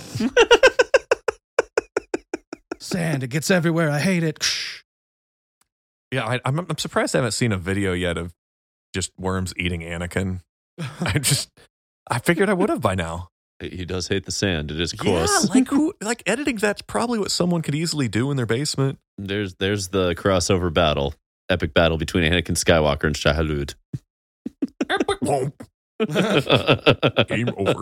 Speaker 3: Sand, it gets everywhere. I hate it.
Speaker 1: Yeah, I, I'm, I'm surprised I haven't seen a video yet of just worms eating Anakin. I just, I figured I would have by now.
Speaker 2: He does hate the sand. It is coarse.
Speaker 1: Yeah, like who, like editing. That's probably what someone could easily do in their basement.
Speaker 2: There's there's the crossover battle, epic battle between Anakin Skywalker and Shai Hulud.
Speaker 1: Game over.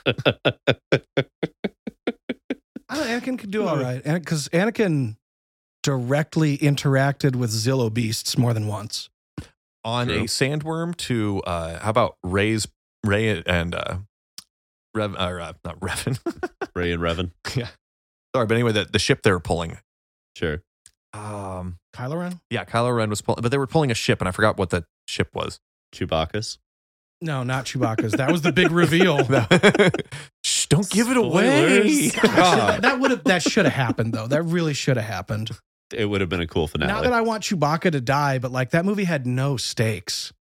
Speaker 3: I don't know, Anakin could do all right. Because Anakin directly interacted with Zillo beasts more than once.
Speaker 1: On
Speaker 2: True.
Speaker 1: a sandworm to uh, how about Ray's Ray and uh, Rev or uh, not Revan.
Speaker 2: Ray and Revan.
Speaker 1: Sorry, but anyway, the, the ship they were pulling.
Speaker 2: Sure.
Speaker 1: Um,
Speaker 3: Kylo Ren?
Speaker 1: yeah, Kylo Ren was pulling, but they were pulling a ship, and I forgot what the ship was.
Speaker 2: Chewbacca's.
Speaker 3: No, not Chewbacca's. That was the big reveal.
Speaker 1: Shh, don't give it away.
Speaker 2: Spoilers. God.
Speaker 3: that would have that should have happened though. That really should have happened.
Speaker 2: It would have been a cool finale.
Speaker 3: Not that I want Chewbacca to die, but like that movie had no stakes.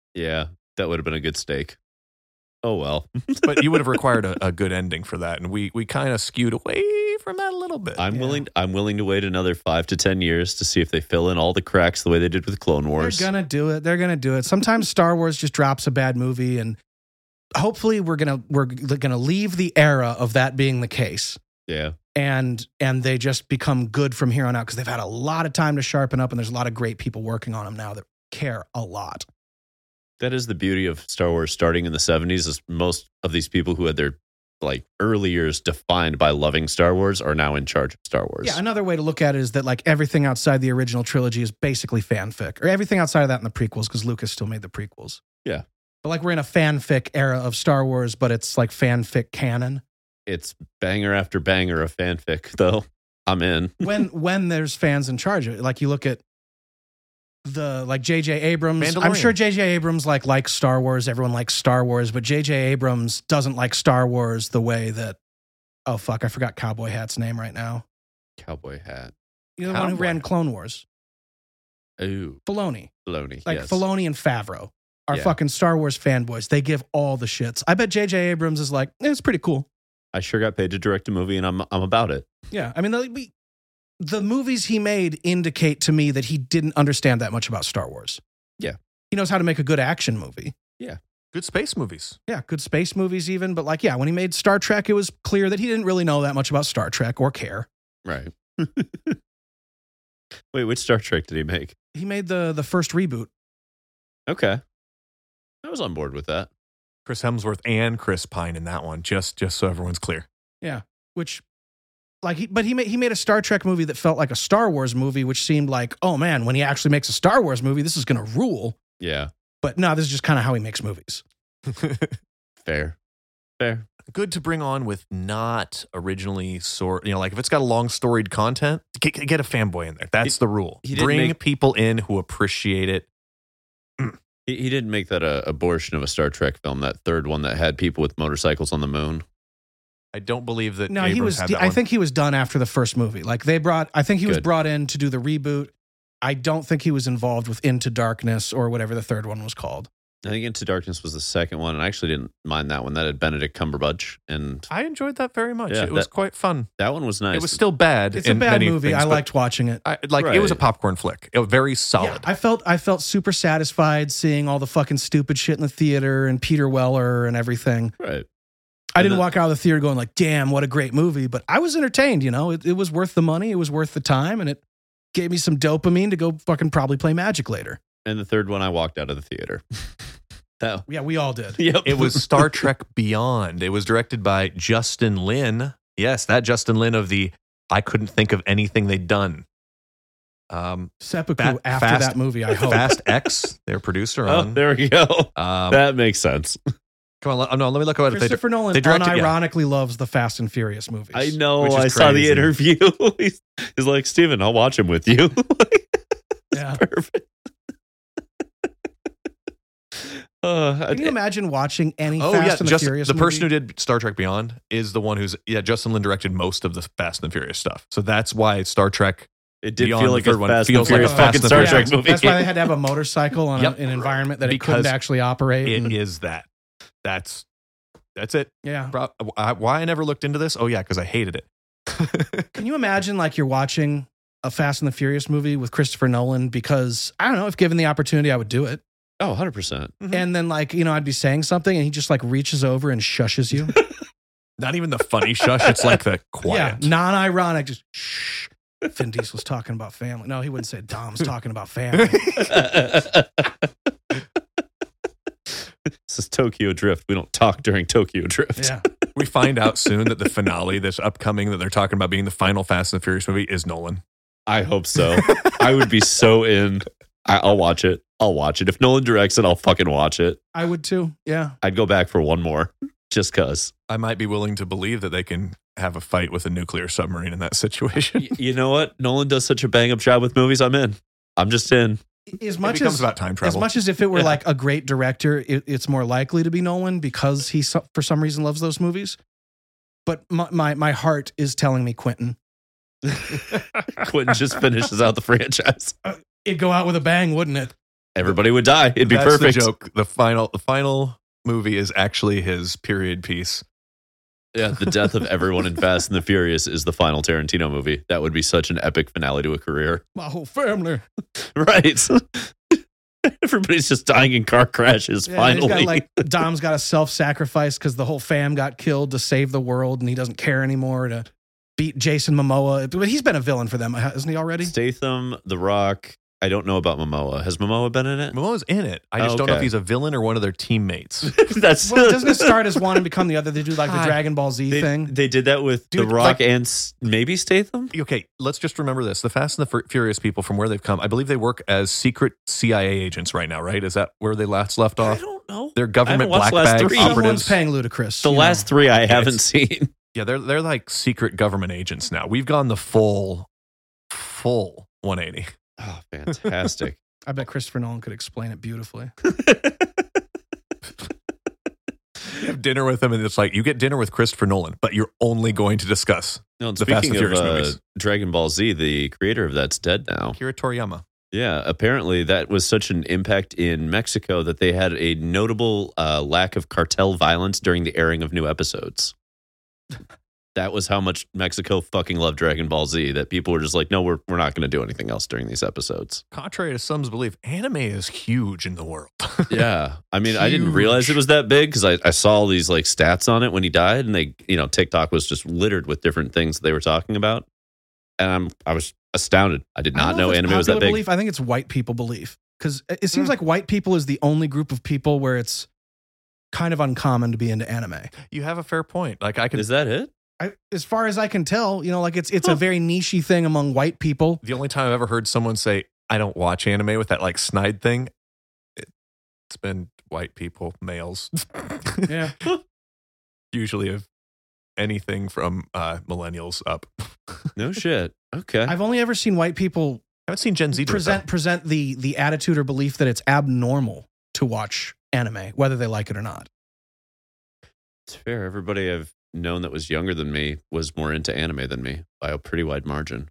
Speaker 2: Yeah, that would have been a good steak. Oh, well.
Speaker 1: But you would have required a, a good ending for that, and we we kind of skewed away from that a little bit.
Speaker 2: I'm
Speaker 3: Yeah.
Speaker 2: willing I'm willing to wait another five to ten years to see if they fill in all the cracks the way they did with Clone Wars.
Speaker 3: They're gonna do it. They're gonna do it. Sometimes Star Wars just drops a bad movie, and hopefully we're gonna we're gonna leave the era of that being the case,
Speaker 2: Yeah.
Speaker 3: and and they just become good from here on out because they've had a lot of time to sharpen up, and there's a lot of great people working on them now that care a lot.
Speaker 2: That is the beauty of Star Wars starting in the seventies is most of these people who had their like early years defined by loving Star Wars are now in charge of Star Wars.
Speaker 3: Yeah, another way to look at it is that like everything outside the original trilogy is basically fanfic, or everything outside of that in the prequels, because Lucas still made the prequels.
Speaker 2: Yeah.
Speaker 3: But like we're in a fanfic era of Star Wars, but it's like fanfic canon.
Speaker 2: It's banger after banger of fanfic, though. I'm in.
Speaker 3: When when there's fans in charge of it, like you look at the like J J Abrams. I'm
Speaker 1: Mandalorian.
Speaker 3: sure J J Abrams like likes Star Wars. Everyone likes Star Wars, but J J Abrams doesn't like Star Wars the way that. Oh fuck! I forgot Cowboy Hat's name right now.
Speaker 2: Cowboy hat.
Speaker 3: You know the one who
Speaker 1: Cowboy
Speaker 3: ran
Speaker 1: Hat.
Speaker 3: Clone Wars.
Speaker 2: Ooh,
Speaker 3: Filoni.
Speaker 2: Filoni.
Speaker 3: Like
Speaker 2: yes.
Speaker 3: Filoni and Favreau are
Speaker 2: Yeah.
Speaker 3: fucking Star Wars fanboys. They give all the shits. I bet J J Abrams is like, eh, it's pretty cool.
Speaker 2: I sure got paid to direct a movie, and I'm I'm about it.
Speaker 3: Yeah, I mean, the, we, the movies he made indicate to me that he didn't understand that much about Star Wars.
Speaker 2: Yeah.
Speaker 3: He knows how to make a good action movie.
Speaker 1: Good space movies.
Speaker 3: Yeah, good space movies even. But like, yeah, when he made Star Trek, it was clear that he didn't really know that much about Star Trek or care.
Speaker 2: Right. Wait, which Star Trek did he make?
Speaker 3: He made the the first reboot.
Speaker 2: Okay, I was on board with that.
Speaker 1: Chris Hemsworth and Chris Pine in that one, just just so everyone's clear.
Speaker 3: Yeah, which, like, he, but he made he made a Star Trek movie that felt like a Star Wars movie, which seemed like, oh man, when he actually makes a Star Wars movie, this is going to rule.
Speaker 2: Yeah,
Speaker 3: But no, this is just kind of how he makes movies.
Speaker 2: fair, fair.
Speaker 1: Good to bring on with not originally sort, you know, like if it's got a long storied content, get, get a fanboy in there. That's
Speaker 2: He-
Speaker 1: the rule.
Speaker 2: he didn't
Speaker 1: Bring
Speaker 2: make-
Speaker 1: people in who appreciate it.
Speaker 2: He, he didn't make that a abortion of a Star Trek film. That third one that had people with motorcycles on the moon.
Speaker 1: I don't believe that.
Speaker 3: No,
Speaker 1: Abrams
Speaker 3: he was.
Speaker 1: had that
Speaker 3: I
Speaker 1: one.
Speaker 3: think he was done after the first movie. Like they brought. I think he was
Speaker 2: Good.
Speaker 3: brought in to do the reboot. I don't think he was involved with Into Darkness or whatever the third one was called.
Speaker 2: I think Into Darkness was the second one, and I actually didn't mind that one. That had Benedict Cumberbatch, and
Speaker 1: I enjoyed that very much.
Speaker 2: Yeah,
Speaker 1: it was
Speaker 2: that-
Speaker 1: quite fun.
Speaker 2: that one was nice.
Speaker 1: It was still bad.
Speaker 3: It's a
Speaker 1: in
Speaker 3: bad
Speaker 1: many
Speaker 3: movie.
Speaker 1: things,
Speaker 3: I
Speaker 1: but
Speaker 3: liked watching it.
Speaker 1: I, like it was a
Speaker 2: Right.
Speaker 1: popcorn flick. It was very solid.
Speaker 3: Yeah, I felt. I felt super satisfied seeing all the fucking stupid shit in the theater and Peter Weller and everything.
Speaker 2: right.
Speaker 3: I
Speaker 2: And
Speaker 3: didn't
Speaker 2: the-
Speaker 3: walk out of the theater going like, "Damn, what a great movie!" But I was entertained. You know, it, it was worth the money. It was worth the time, and it gave me some dopamine to go fucking probably play Magic later.
Speaker 2: And the third one, I walked out of the theater. that.
Speaker 3: Yeah, we all did.
Speaker 2: Yep.
Speaker 1: It was Star Trek Beyond. It was directed by Justin Lin. Yes, that Justin Lin of the I couldn't think of anything they'd done. Um,
Speaker 3: Seppuku
Speaker 1: Fa-
Speaker 3: after
Speaker 1: Fast-
Speaker 3: that movie. I hope.
Speaker 1: Fast X, their producer
Speaker 2: Oh,
Speaker 1: on.
Speaker 2: there we go.
Speaker 1: Um,
Speaker 2: That makes sense.
Speaker 1: come on, let, oh, no, let me look at it. They,
Speaker 3: Christopher Nolan
Speaker 1: they directed- yeah.
Speaker 3: unironically loves the Fast and Furious movies.
Speaker 2: I know.
Speaker 1: Which is
Speaker 2: I saw the
Speaker 1: crazy.
Speaker 2: interview. he's, he's like, Steven, I'll watch him with you.
Speaker 3: Yeah.
Speaker 2: Perfect. Uh,
Speaker 3: Can you imagine watching any
Speaker 1: Oh
Speaker 3: Fast
Speaker 1: yeah,
Speaker 3: and the
Speaker 1: just
Speaker 3: Furious
Speaker 1: the person
Speaker 3: movie?
Speaker 1: who did Star Trek Beyond is the one who's yeah. Justin Lin directed most of the Fast and the Furious stuff, so that's why Star Trek.
Speaker 2: it did
Speaker 1: Beyond
Speaker 2: feel
Speaker 1: the
Speaker 2: like
Speaker 1: third
Speaker 2: a
Speaker 1: one
Speaker 2: Fast
Speaker 1: feels
Speaker 2: and
Speaker 1: like a
Speaker 2: Furious
Speaker 1: Fast
Speaker 2: fucking
Speaker 1: and
Speaker 2: Star
Speaker 1: Furious
Speaker 2: Trek
Speaker 3: Yeah,
Speaker 2: movie.
Speaker 3: that's why they had to have a motorcycle on
Speaker 1: Yep.
Speaker 3: a, an environment that it
Speaker 1: Because
Speaker 3: couldn't actually operate.
Speaker 1: It
Speaker 3: and-
Speaker 1: is that. That's that's it.
Speaker 3: yeah.
Speaker 1: Bro- I- Why I never looked into this? Oh yeah, because I hated it.
Speaker 3: Can you imagine like you're watching a Fast and the Furious movie with Christopher Nolan? Because I don't know, if given the opportunity, I would do it.
Speaker 2: Oh, one hundred percent.
Speaker 1: Mhm.
Speaker 3: And then like, you know, I'd be saying something and he just like reaches over and shushes you.
Speaker 1: Not even the funny shush. It's like the quiet.
Speaker 3: Yeah, non-ironic, just shh. Vin Diesel's talking about family. No, he wouldn't say Dom's talking about family.
Speaker 2: This is Tokyo Drift. We don't talk during Tokyo Drift.
Speaker 3: Yeah.
Speaker 1: We find out soon that the finale that's upcoming that they're talking about being the final Fast and the Furious movie is Nolan.
Speaker 2: I hope so. I would be so in. I, I'll watch it. I'll watch it. If Nolan directs it, I'll fucking watch it.
Speaker 3: I would too. Yeah.
Speaker 2: I'd go back for one more just because.
Speaker 1: I might be willing to believe that they can have a fight with a nuclear submarine in that situation.
Speaker 2: Y- you know what? Nolan does such a bang up job with movies. I'm in. I'm just in.
Speaker 3: As
Speaker 1: It
Speaker 3: much
Speaker 1: becomes
Speaker 3: as
Speaker 1: about time
Speaker 3: as
Speaker 1: travel.
Speaker 3: much as if it were
Speaker 2: Yeah.
Speaker 3: like a great director, it, it's more likely to be Nolan because he so- for some reason loves those movies. But my my, my heart is telling me Quentin.
Speaker 2: Quentin just finishes out the franchise.
Speaker 3: It'd go out with a bang, wouldn't it?
Speaker 2: Everybody would die. It'd be
Speaker 1: That's
Speaker 2: perfect.
Speaker 1: the joke. The final, the final movie is actually his period piece.
Speaker 2: Yeah, the death of everyone in Fast and the Furious is the final Tarantino movie. That would be such an epic finale to a career.
Speaker 3: My whole family.
Speaker 2: Right. Everybody's just dying in car crashes,
Speaker 3: Yeah,
Speaker 2: finally.
Speaker 3: he's got, like, Dom's got to self-sacrifice because the whole fam got killed to save the world, and he doesn't care anymore to beat Jason Momoa. But he's been a villain for them, hasn't he already?
Speaker 2: Statham, The Rock. I don't know about Momoa. Has Momoa been in it?
Speaker 1: Momoa's in it. I
Speaker 2: Oh,
Speaker 1: just don't know if
Speaker 2: okay.
Speaker 1: he's a villain or one of their teammates.
Speaker 2: That's
Speaker 3: Well, doesn't it start as one and become the other? They do like the
Speaker 1: God.
Speaker 3: Dragon Ball Z
Speaker 2: they,
Speaker 3: thing.
Speaker 2: they did that with
Speaker 1: Dude,
Speaker 2: The Rock
Speaker 1: like-
Speaker 2: and s- maybe Statham?
Speaker 1: Okay, let's just remember this. The Fast and the Fur- Furious people, from where they've come, I believe they work as secret C I A agents right now, right? Is that where they last left
Speaker 2: I
Speaker 1: off?
Speaker 2: don't know.
Speaker 1: They're government
Speaker 2: I haven't watched
Speaker 1: black
Speaker 2: the last
Speaker 1: bag
Speaker 2: three.
Speaker 3: Someone's
Speaker 1: operatives.
Speaker 3: paying Ludacris.
Speaker 2: The
Speaker 3: you
Speaker 2: last
Speaker 3: know.
Speaker 2: three I haven't
Speaker 1: It's-
Speaker 2: seen.
Speaker 1: Yeah, they're they're like secret government agents now. We've gone the full, full one eighty.
Speaker 2: Oh, fantastic.
Speaker 3: I bet Christopher Nolan could explain it beautifully.
Speaker 1: You have dinner with him, and it's like you get dinner with Christopher Nolan, but you're only going to discuss
Speaker 2: No, and
Speaker 1: The Fast
Speaker 2: speaking
Speaker 1: and
Speaker 2: of
Speaker 1: Furious
Speaker 2: uh,
Speaker 1: movies.
Speaker 2: Dragon Ball Z, the creator of that's dead now.
Speaker 1: Akira Toriyama.
Speaker 2: Yeah, apparently that was such an impact in Mexico that they had a notable uh, lack of cartel violence during the airing of new episodes. That was how much Mexico fucking loved Dragon Ball Z, that people were just like, no, we're, we're not going to do anything else during these episodes.
Speaker 1: Contrary to some's belief, anime is huge in the world.
Speaker 2: Yeah. I mean, I didn't realize it was that big because I, I saw all these like stats on it when he died, and they, you know, TikTok was just littered with different things they were talking about. And I'm, I was astounded. I did
Speaker 3: I don't
Speaker 2: not know
Speaker 3: if it's
Speaker 2: anime was that
Speaker 3: popular
Speaker 2: big.
Speaker 3: Belief. I think it's white people belief because it seems
Speaker 1: Mm.
Speaker 3: like white people is the only group of people where it's kind of uncommon to be into anime.
Speaker 1: You have a fair point. Like I could.
Speaker 2: Is that it?
Speaker 3: I, as far as I can tell, you know, like it's it's
Speaker 2: Huh.
Speaker 3: a very nichey thing among white people.
Speaker 1: The only time I've ever heard someone say I don't watch anime with that like snide thing, it, it's been white people, males.
Speaker 3: Yeah.
Speaker 1: Usually of anything from uh, millennials up.
Speaker 2: No shit. Okay.
Speaker 3: I've only ever seen white people
Speaker 1: I haven't seen Gen Z do it,
Speaker 3: present
Speaker 1: though.
Speaker 3: present the the attitude or belief that it's abnormal to watch anime, whether they like it or not.
Speaker 2: It's fair. Everybody I've known that was younger than me was more into anime than me by a pretty wide margin.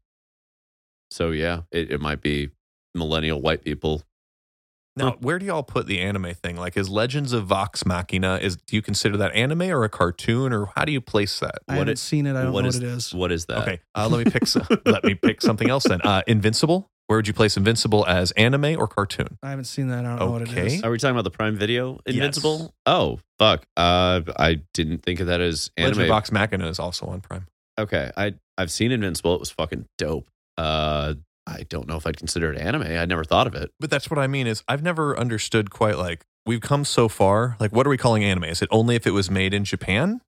Speaker 2: So yeah, it, it might be millennial white people.
Speaker 1: Now, where do y'all put the anime thing? Like, is Legends of Vox Machina, is do you consider that anime or a cartoon, or how do you place that?
Speaker 3: I
Speaker 2: What
Speaker 3: haven't
Speaker 2: it-
Speaker 3: seen it. I don't
Speaker 2: what
Speaker 3: know
Speaker 2: is-
Speaker 3: what it is.
Speaker 2: What is that?
Speaker 1: Okay, uh, let me pick. Some, let me pick something else then. Uh, Invincible. Where would you place Invincible as anime or cartoon?
Speaker 3: I haven't seen that. I don't know what it
Speaker 1: Okay.
Speaker 3: is.
Speaker 2: Are we talking about the Prime Video Invincible?
Speaker 1: Yes.
Speaker 2: Oh, fuck. Uh, I didn't think of that as
Speaker 1: Legend of
Speaker 2: anime.
Speaker 1: Vox Machina is also on Prime.
Speaker 2: Okay, I I've seen Invincible. It was fucking dope. Uh, I don't know if I'd consider it anime. I never thought of it.
Speaker 1: But that's what I mean is I've never understood quite like we've come so far. Like, what are we calling anime? Is it only if it was made in Japan,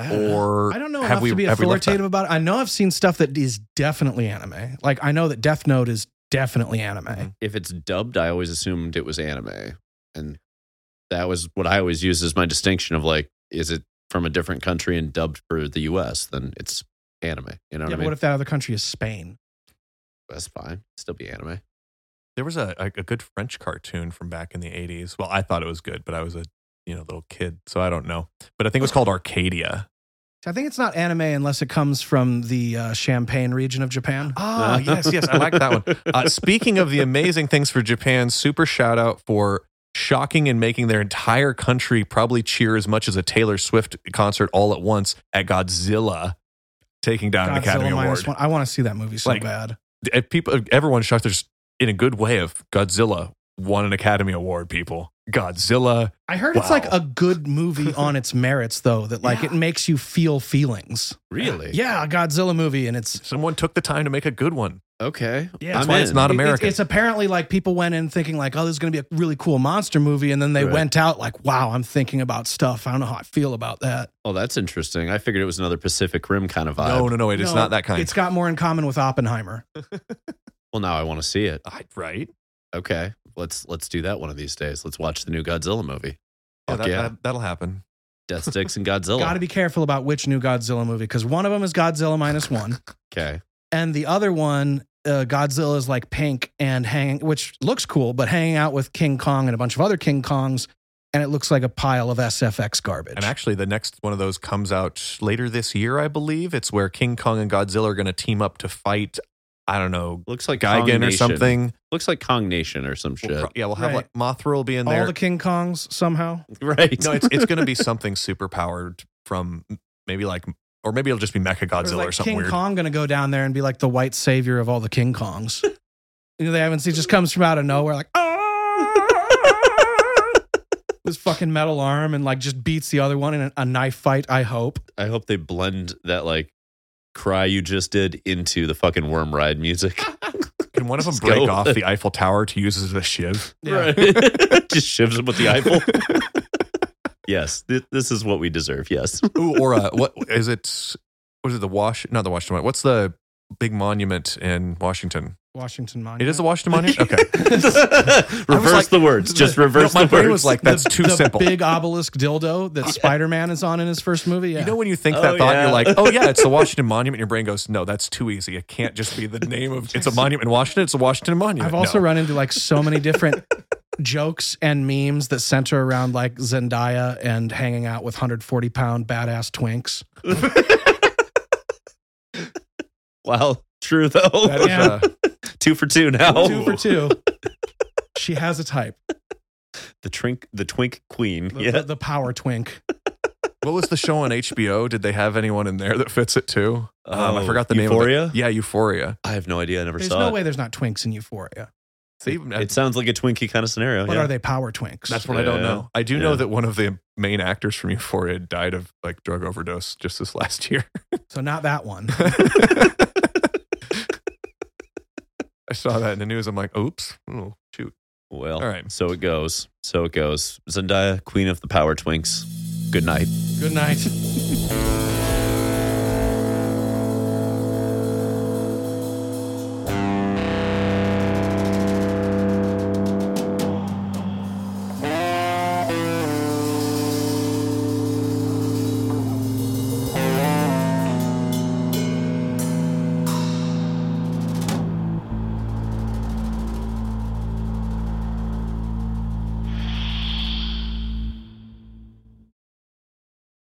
Speaker 1: or
Speaker 3: I don't know
Speaker 1: have
Speaker 3: enough
Speaker 1: we
Speaker 3: to be
Speaker 1: have we left that?
Speaker 3: authoritative about it. I know I've seen stuff that is definitely anime. Like I know that Death Note is definitely anime.
Speaker 1: Mhm.
Speaker 2: If it's dubbed, I always assumed it was anime, and that was what I always used as my distinction of like, is it from a different country and dubbed for the U S? Then it's anime. You know
Speaker 3: Yeah,
Speaker 2: what I
Speaker 3: but
Speaker 2: mean?
Speaker 3: what if that other country is Spain?
Speaker 2: That's fine. Still be anime.
Speaker 1: There was a, a, a good French cartoon from back in the eighties. Well, I thought it was good, but I was a you know little kid, so I don't know. But I think it was called Arcadia.
Speaker 3: I think it's not anime unless it comes from the uh, Champagne region of Japan.
Speaker 1: Ah, yes, yes, I like that one. Uh, speaking of the amazing things for Japan, super shout out for shocking and making their entire country probably cheer as much as a Taylor Swift concert all at once at Godzilla taking down an Academy
Speaker 3: minus
Speaker 1: Award.
Speaker 3: one. I want to see that movie so
Speaker 1: Like,
Speaker 3: bad.
Speaker 1: If people, everyone's shocked. There's in a good way of Godzilla won an Academy Award. People, Godzilla.
Speaker 3: I heard it's
Speaker 1: Wow.
Speaker 3: like a good movie on its merits, though. That like
Speaker 1: Yeah.
Speaker 3: it makes you feel feelings.
Speaker 2: Really?
Speaker 3: Yeah, a Godzilla movie, and it's
Speaker 1: Someone took the time to make a good one.
Speaker 2: Okay.
Speaker 3: Yeah,
Speaker 1: That's
Speaker 2: I'm
Speaker 1: why
Speaker 2: in.
Speaker 1: it's not
Speaker 3: it-
Speaker 1: American.
Speaker 3: It's, apparently like people went in thinking like, oh, this is going to be a really cool monster movie, and then they
Speaker 2: Right.
Speaker 3: went out like, wow, I'm thinking about stuff. I don't know how I feel about that.
Speaker 2: Oh, that's interesting. I figured it was another Pacific Rim kind of vibe.
Speaker 1: no, no, no. It is
Speaker 3: No,
Speaker 1: not that kind.
Speaker 3: It's got more in common with Oppenheimer.
Speaker 2: Well, now I want to see it.
Speaker 1: I- right.
Speaker 2: Okay, let's let's do that one of these days. Let's watch the new Godzilla movie.
Speaker 1: Yeah,
Speaker 2: Fuck
Speaker 1: that,
Speaker 2: yeah,
Speaker 1: that, that'll happen.
Speaker 2: Death Sticks and Godzilla.
Speaker 3: Got to be careful about which new Godzilla movie because one of them is Godzilla minus one,
Speaker 2: Okay.
Speaker 3: and the other one, uh, Godzilla is like pink and hanging, which looks cool, but hanging out with King Kong and a bunch of other King Kongs, and it looks like a pile of S F X garbage.
Speaker 1: And actually, the next one of those comes out later this year, I believe. It's where King Kong and Godzilla are going to team up to fight. I don't know,
Speaker 2: Looks like
Speaker 1: Gigan
Speaker 2: Kong
Speaker 1: or
Speaker 2: Nation.
Speaker 1: something.
Speaker 2: Looks like Kong Nation or some shit.
Speaker 1: We'll pro- yeah, we'll have
Speaker 3: Right.
Speaker 1: like Mothra will be in
Speaker 3: All
Speaker 1: there.
Speaker 3: the King Kongs somehow.
Speaker 2: Right.
Speaker 1: No, it's it's going to be something super powered from maybe like, or maybe it'll just be Mecha
Speaker 3: Or
Speaker 1: Godzilla
Speaker 3: like
Speaker 1: or something
Speaker 3: King
Speaker 1: weird.
Speaker 3: Kong going to go down there and be like the white savior of all the King Kongs. You know, they haven't seen, just comes from out of nowhere, like, ah! This fucking metal arm and like just beats the other one in a, a knife fight, I hope.
Speaker 2: I hope they blend that like cry you just did into the fucking worm ride music.
Speaker 1: Can one of them
Speaker 2: Let's
Speaker 1: break
Speaker 2: go.
Speaker 1: off the Eiffel Tower to use as a shiv?
Speaker 3: Yeah.
Speaker 2: Right. Just shivs him with the Eiffel. Yes, th- this is what we deserve. Yes.
Speaker 1: Ooh, or uh, what is it? What is it? The Wash? Not the Washington. What's the big monument in Washington?
Speaker 3: Washington Monument.
Speaker 1: It is the Washington Monument. Okay.
Speaker 2: Reverse
Speaker 1: like-
Speaker 2: the words. Just reverse
Speaker 1: No, my
Speaker 2: the
Speaker 1: brain
Speaker 2: words.
Speaker 1: was like, that's
Speaker 3: the,
Speaker 1: too
Speaker 3: the
Speaker 1: simple.
Speaker 3: big obelisk dildo that Spider-Man is on in his first movie. Yeah.
Speaker 1: You know when you think
Speaker 2: Oh,
Speaker 1: that thought,
Speaker 2: yeah.
Speaker 1: you're like, oh yeah, it's the Washington Monument. Your brain goes, no, that's too easy. It can't just be the name of. It's a monument in Washington. It's a Washington Monument.
Speaker 3: I've also
Speaker 1: No.
Speaker 3: run into like so many different jokes and memes that center around like Zendaya and hanging out with one hundred forty pound badass twinks.
Speaker 2: Wow. True though.
Speaker 1: That is,
Speaker 3: Yeah.
Speaker 1: uh,
Speaker 2: two for two now.
Speaker 3: Two for two. She has a type.
Speaker 2: The twink, the twink queen.
Speaker 3: The,
Speaker 2: yeah.
Speaker 3: the, the power twink.
Speaker 1: what was the show on H B O? Did they have anyone in there that fits it too? Um, I
Speaker 2: Oh,
Speaker 1: forgot the
Speaker 2: Euphoria?
Speaker 1: name of it. Yeah, Euphoria.
Speaker 2: I have no idea. I never
Speaker 3: There's
Speaker 2: saw
Speaker 3: no
Speaker 2: it.
Speaker 3: way there's not twinks in Euphoria.
Speaker 1: See,
Speaker 2: It sounds like a Twinkie kind of scenario.
Speaker 3: But
Speaker 2: yeah.
Speaker 3: are they power twinks?
Speaker 1: that's what I don't
Speaker 2: Yeah.
Speaker 1: know. I do
Speaker 2: Yeah.
Speaker 1: know that one of the main actors from Euphoria died of like drug overdose just this last year.
Speaker 3: So not that one.
Speaker 1: I saw that in the news. I'm like, oops. Oh, shoot.
Speaker 2: Well,
Speaker 1: All right.
Speaker 2: so it goes. So it goes. Zendaya, queen of the power twinks. Good night.
Speaker 3: Good night.